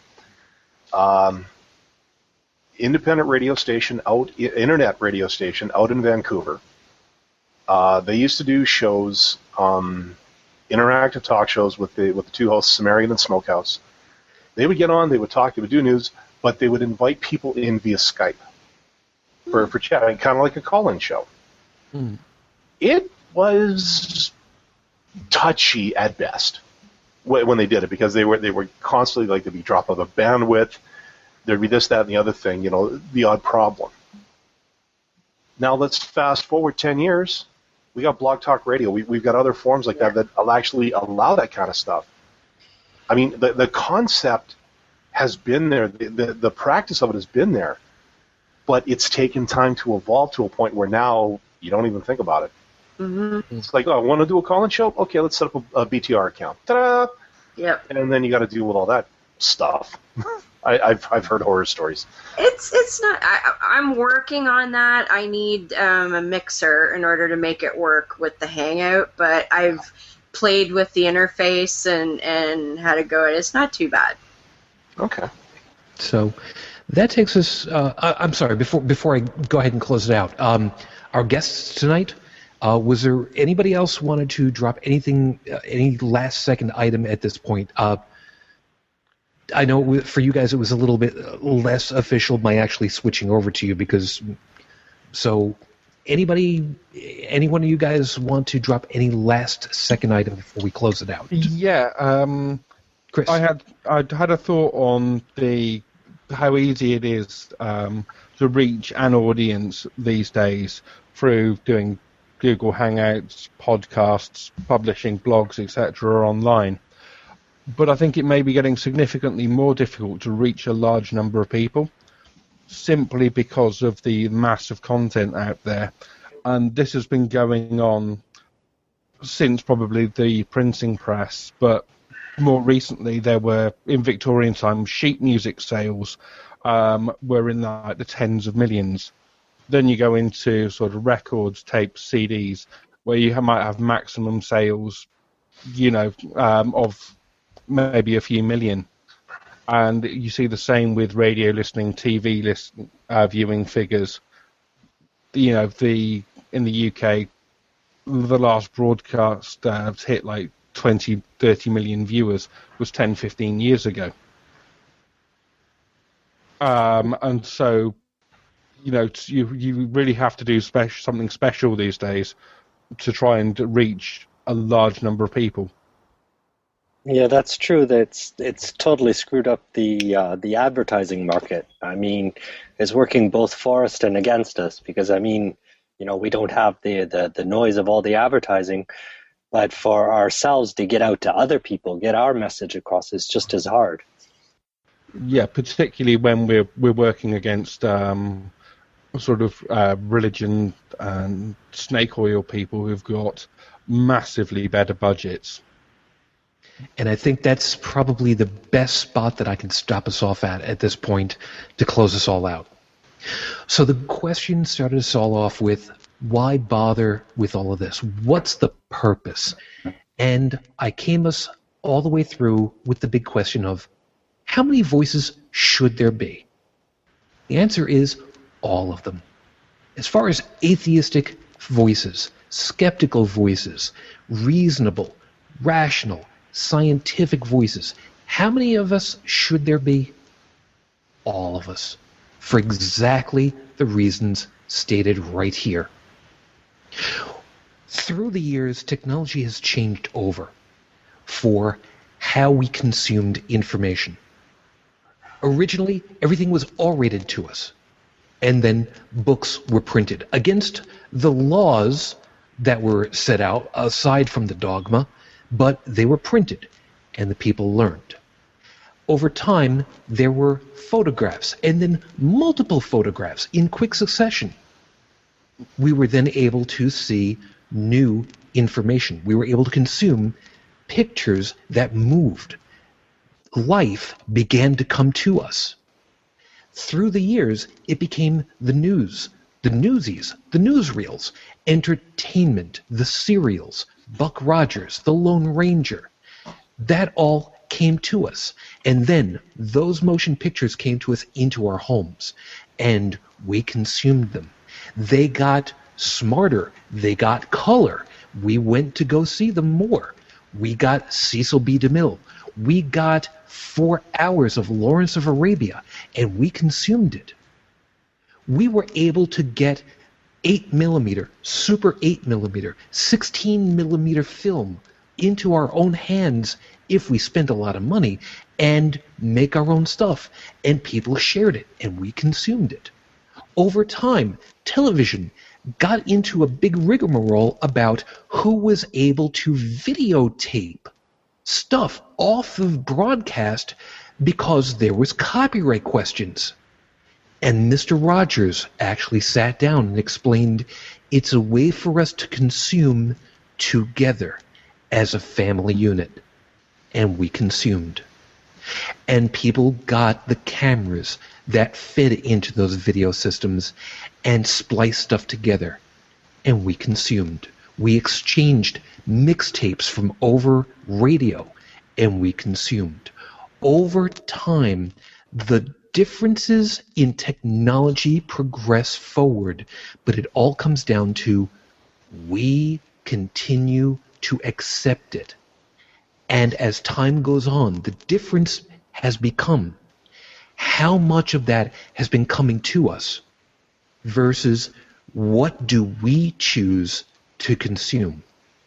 Independent radio station internet radio station out in Vancouver. They used to do shows, interactive talk shows with the two hosts, Sumerian and Smokehouse. They would get on, they would talk, they would do news, but they would invite people in via Skype for chatting, kind of like a call-in show. It was touchy at best when they did it, because they were constantly like, there'd be drop of a bandwidth, there'd be this, that, and the other thing, the odd problem. Now let's fast forward 10 years. We got Blog Talk Radio. We've got other forums like that will actually allow that kind of stuff. I mean, the concept has been there. The practice of it has been there, but it's taken time to evolve to a point where now you don't even think about it. Mm-hmm. It's like, I want to do a call-in show? Okay, let's set up a BTR account. Ta-da! Yep. And then you got to deal with all that stuff. I've heard horror stories. It's not. I'm working on that. I need a mixer in order to make it work with the Hangout, but I've played with the interface and had a go at it. It's not too bad. Okay. So that takes us. I'm sorry. Before I go ahead and close it out, our guests tonight. Was there anybody else wanted to drop anything, any last second item at this point? I know for you guys it was a little bit less official by actually switching over to you because. So, any one of you guys want to drop any last second item before we close it out? Yeah, Chris. I had a thought on how easy it is to reach an audience these days through doing Google Hangouts, podcasts, publishing blogs, etc. online. But I think it may be getting significantly more difficult to reach a large number of people simply because of the mass of content out there. And this has been going on since probably the printing press, but more recently there were, in Victorian times, sheet music sales were in the tens of millions. Then you go into sort of records, tapes, CDs, where you might have maximum sales, of maybe a few million. And you see the same with radio listening, TV viewing figures. In the UK, the last broadcast hit like 20, 30 million viewers was 10, 15 years ago. And so, you really have to do something special these days to try and reach a large number of people. Yeah, that's true. It's totally screwed up the advertising market. I mean, it's working both for us and against us because, we don't have the noise of all the advertising, but for ourselves to get out to other people, get our message across is just as hard. Yeah, particularly when we're working against religion and snake oil people who've got massively better budgets. And I think that's probably the best spot that I can stop us off at this point to close us all out. So the question started us all off with, why bother with all of this? What's the purpose? And I came us all the way through with the big question of, how many voices should there be? The answer is all of them. As far as atheistic voices, skeptical voices, reasonable, rational, scientific voices, how many of us should there be? All of us, for exactly the reasons stated right here. Through the years, technology has changed over for how we consumed information. Originally, everything was R-rated to us, and then books were printed against the laws that were set out, aside from the dogma, but they were printed, and the people learned. Over time, there were photographs, and then multiple photographs in quick succession. We were then able to see new information. We were able to consume pictures that moved. Life began to come to us. Through the years, it became the news, the newsies, the newsreels, entertainment, the serials, Buck Rogers, the Lone Ranger. That all came to us. And then those motion pictures came to us into our homes, and we consumed them. They got smarter. They got color. We went to go see them more. We got Cecil B. DeMille. We got 4 hours of Lawrence of Arabia, and we consumed it. We were able to get 8mm, Super 8mm, 16mm film into our own hands if we spent a lot of money and make our own stuff, and people shared it, and we consumed it. Over time, television got into a big rigmarole about who was able to videotape stuff off of broadcast because there was copyright questions. And Mr. Rogers actually sat down and explained it's a way for us to consume together as a family unit. And we consumed. And people got the cameras that fed into those video systems and spliced stuff together. And we consumed. We exchanged mixtapes from over radio, and we consumed. Over time, the differences in technology progress forward, but it all comes down to we continue to accept it. And as time goes on, the difference has become how much of that has been coming to us versus what do we choose to consume.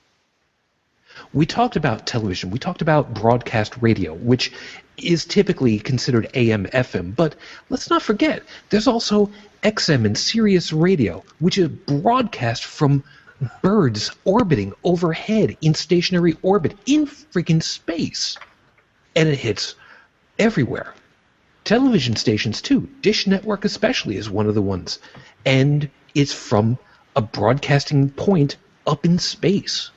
We talked about television. We talked about broadcast radio, which is typically considered AM, FM. But let's not forget, there's also XM and Sirius Radio, which is broadcast from birds orbiting overhead in stationary orbit in freaking space. And it hits everywhere. Television stations, too. Dish Network especially is one of the ones. And it's from a broadcasting point up in space.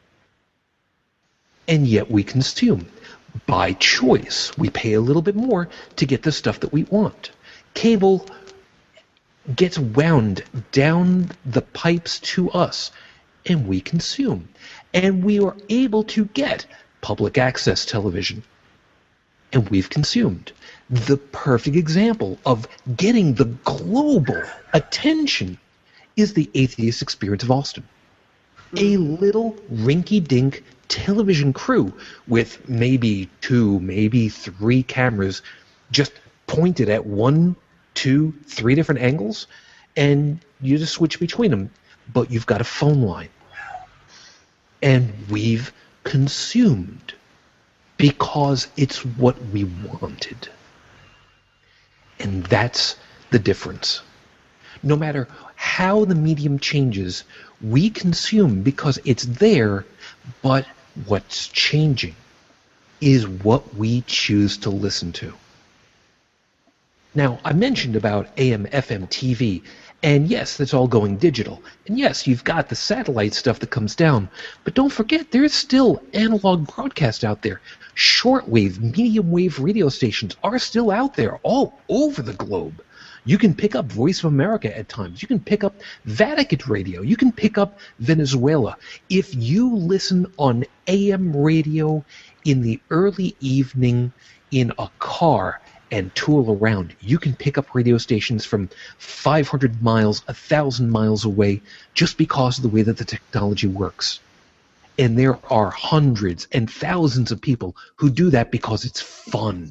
And yet we consume. By choice. We pay a little bit more to get the stuff that we want. Cable gets wound down the pipes to us, and we consume. And we are able to get public access television, and we've consumed. The perfect example of getting the global attention is the Atheist Experience of Austin. A little rinky-dink television crew with maybe 2, maybe 3 cameras just pointed at 1, 2, 3 different angles, and you just switch between them. But you've got a phone line. And we've consumed because it's what we wanted. And that's the difference. No matter how the medium changes, we consume because it's there, but what's changing is what we choose to listen to. Now, I mentioned about AM, FM, TV, and yes, that's all going digital. And yes, you've got the satellite stuff that comes down, but don't forget, there's still analog broadcast out there. Shortwave, medium wave radio stations are still out there all over the globe. You can pick up Voice of America at times. You can pick up Vatican Radio. You can pick up Venezuela. If you listen on AM radio in the early evening in a car and tool around, you can pick up radio stations from 500 miles, 1,000 miles away just because of the way that the technology works. And there are hundreds and thousands of people who do that because it's fun.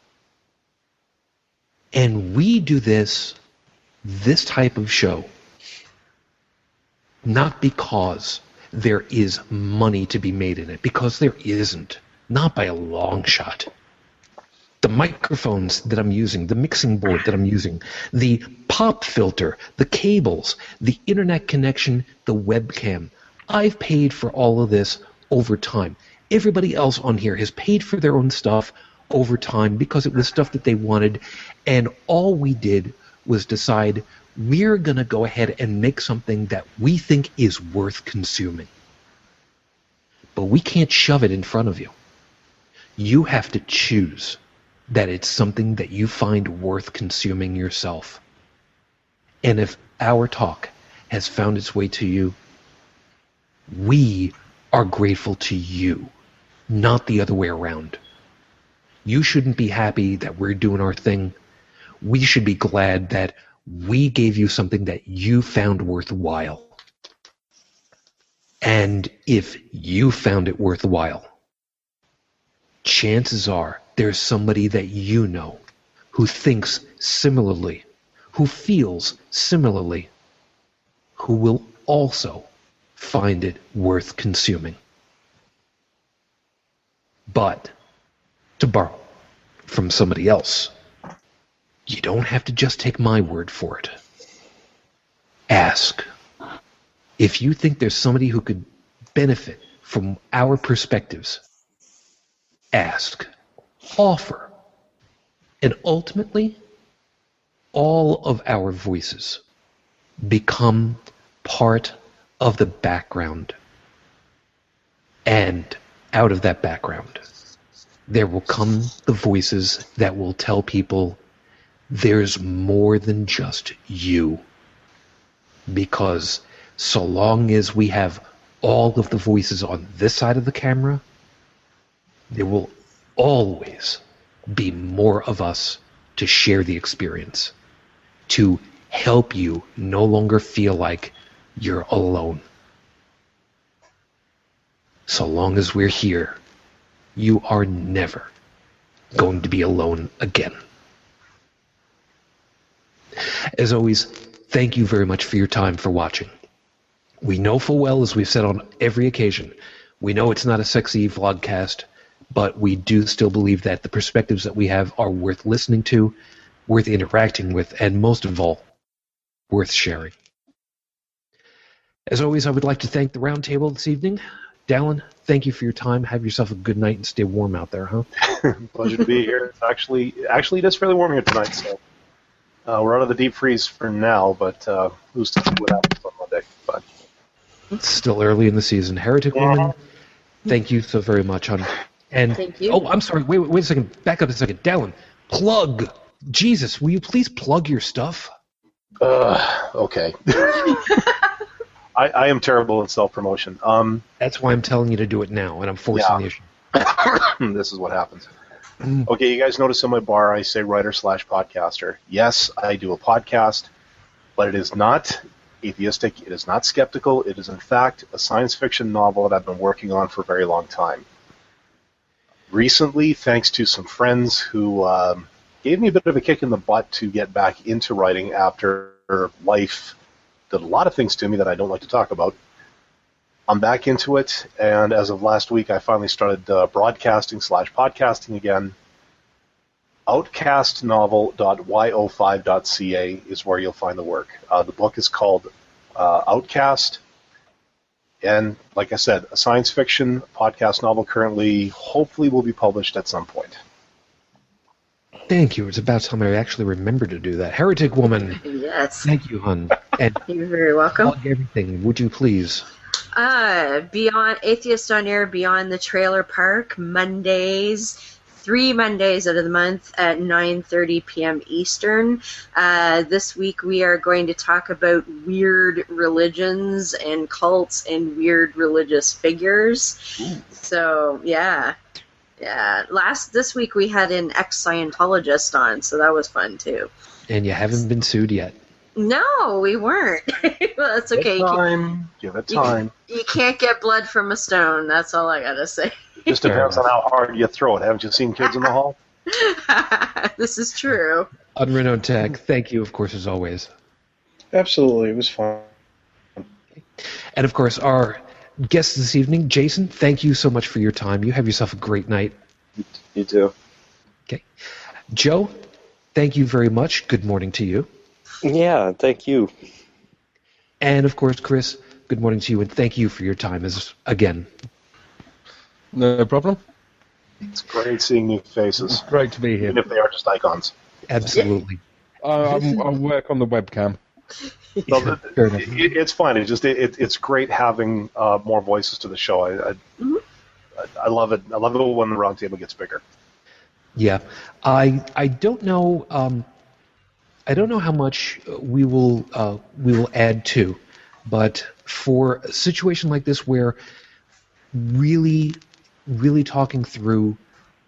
And we do this type of show, not because there is money to be made in it, because there isn't, not by a long shot. The microphones that I'm using, the mixing board that I'm using, the pop filter, the cables, the internet connection, the webcam, I've paid for all of this over time. Everybody else on here has paid for their own stuff over time because it was stuff that they wanted, and all we did was decide we're going to go ahead and make something that we think is worth consuming. But we can't shove it in front of you. You have to choose that it's something that you find worth consuming yourself. And if our talk has found its way to you, we are grateful to you, not the other way around. You shouldn't be happy that we're doing our thing. We should be glad that we gave you something that you found worthwhile. And if you found it worthwhile, chances are there's somebody that you know who thinks similarly, who feels similarly, who will also find it worth consuming. But to borrow from somebody else, you don't have to just take my word for it. Ask. If you think there's somebody who could benefit from our perspectives, ask. Offer. And ultimately, all of our voices become part of the background. And out of that background, there will come the voices that will tell people there's more than just you. Because so long as we have all of the voices on this side of the camera, there will always be more of us to share the experience, to help you no longer feel like you're alone. So long as we're here, you are never going to be alone again. As always, thank you very much for your time for watching. We know full well, as we've said on every occasion, we know it's not a sexy vlogcast, but we do still believe that the perspectives that we have are worth listening to, worth interacting with, and most of all, worth sharing. As always, I would like to thank the roundtable this evening. Dallin, thank you for your time. Have yourself a good night and stay warm out there, huh? Pleasure to be here. Actually, it is fairly warm here tonight, so we're out of the deep freeze for now, but who's to see what happens on Monday? But it's still early in the season. Heretic Woman, thank you so very much, hon. And Thank you. Oh, I'm sorry. Wait a second. Back up a second. Dallin, plug Jesus, will you please plug your stuff? Okay. I am terrible at self-promotion. That's why I'm telling you to do it now, and I'm forcing the issue. This is what happens. Okay, you guys notice on my bar I say writer/podcaster. Yes, I do a podcast, but it is not atheistic. It is not skeptical. It is, in fact, a science fiction novel that I've been working on for a very long time. Recently, thanks to some friends who gave me a bit of a kick in the butt to get back into writing after life did a lot of things to me that I don't like to talk about, I'm back into it, and as of last week, I finally started broadcasting/podcasting again. Outcastnovel.yo5.ca is where you'll find the work. The book is called Outcast, and like I said, a science fiction podcast novel currently, hopefully will be published at some point. Thank you. It's about time I actually remembered to do that. Heretic Woman. Yes. Thank you, hon. And You're very welcome. plug everything, would you please? Beyond Atheist on Air, Beyond the Trailer Park, Mondays, 3 Mondays out of the month at 9:30 p.m. Eastern. This week we are going to talk about weird religions and cults and weird religious figures. Ooh. So, yeah. This week we had an ex-Scientologist on, so that was fun too. And you haven't been sued yet. No, we weren't. Well, that's okay. Give it time. You can't get blood from a stone. That's all I gotta say. Just depends on how hard you throw it. Haven't you seen Kids in the Hall? This is true. Unrenowned Tech, thank you, of course, as always. Absolutely, it was fun. And, of course, our guest this evening, Jason, thank you so much for your time. You have yourself a great night. You too. Okay. Joe, thank you very much. Good morning to you. Yeah, thank you. And, of course, Chris, good morning to you, and thank you for your time again. No problem. It's great seeing new faces, Great to be here. even if they are just icons. Absolutely. I'll work on the webcam. So Fair enough. it's fine. It's great having more voices to the show. I love it. I love it when the round table gets bigger. Yeah. I don't know. I don't know how much we will add to, but for a situation like this where really talking through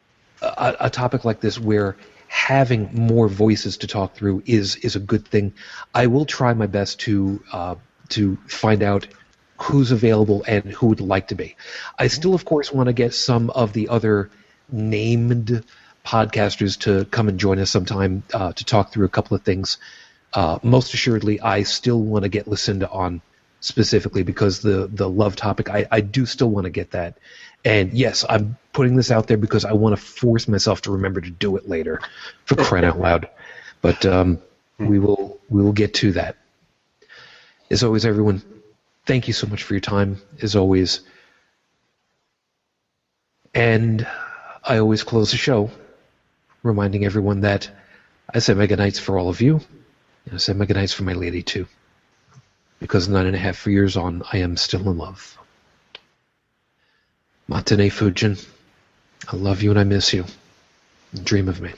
a topic like this where having more voices to talk through is a good thing, I will try my best to find out who's available and who would like to be. I still, of course, want to get some of the other named podcasters to come and join us sometime to talk through a couple of things. Most assuredly, I still want to get Lucinda on specifically because the love topic, I do still want to get that. And yes, I'm putting this out there because I want to force myself to remember to do it later, for crying out loud. But we will get to that. As always, everyone, thank you so much for your time, as always. And I always close the show reminding everyone that I say mega nights for all of you, and I say mega nights for my lady too. Because 9.5 years on, I am still in love. Matane Fujin, I love you and I miss you. Dream of me.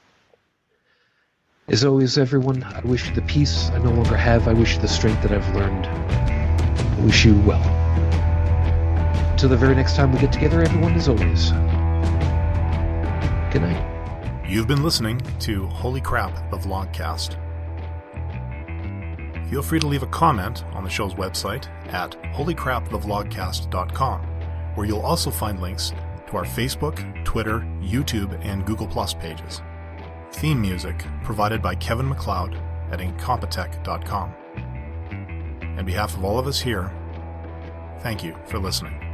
As always, everyone, I wish you the peace I no longer have. I wish you the strength that I've learned. I wish you well. Until the very next time we get together, everyone, as always, good night. You've been listening to Holy Crap, the Vlogcast. Feel free to leave a comment on the show's website at holycrapthevlogcast.com, where you'll also find links to our Facebook, Twitter, YouTube, and Google Plus pages. Theme music provided by Kevin MacLeod at Incompetech.com. On behalf of all of us here, thank you for listening.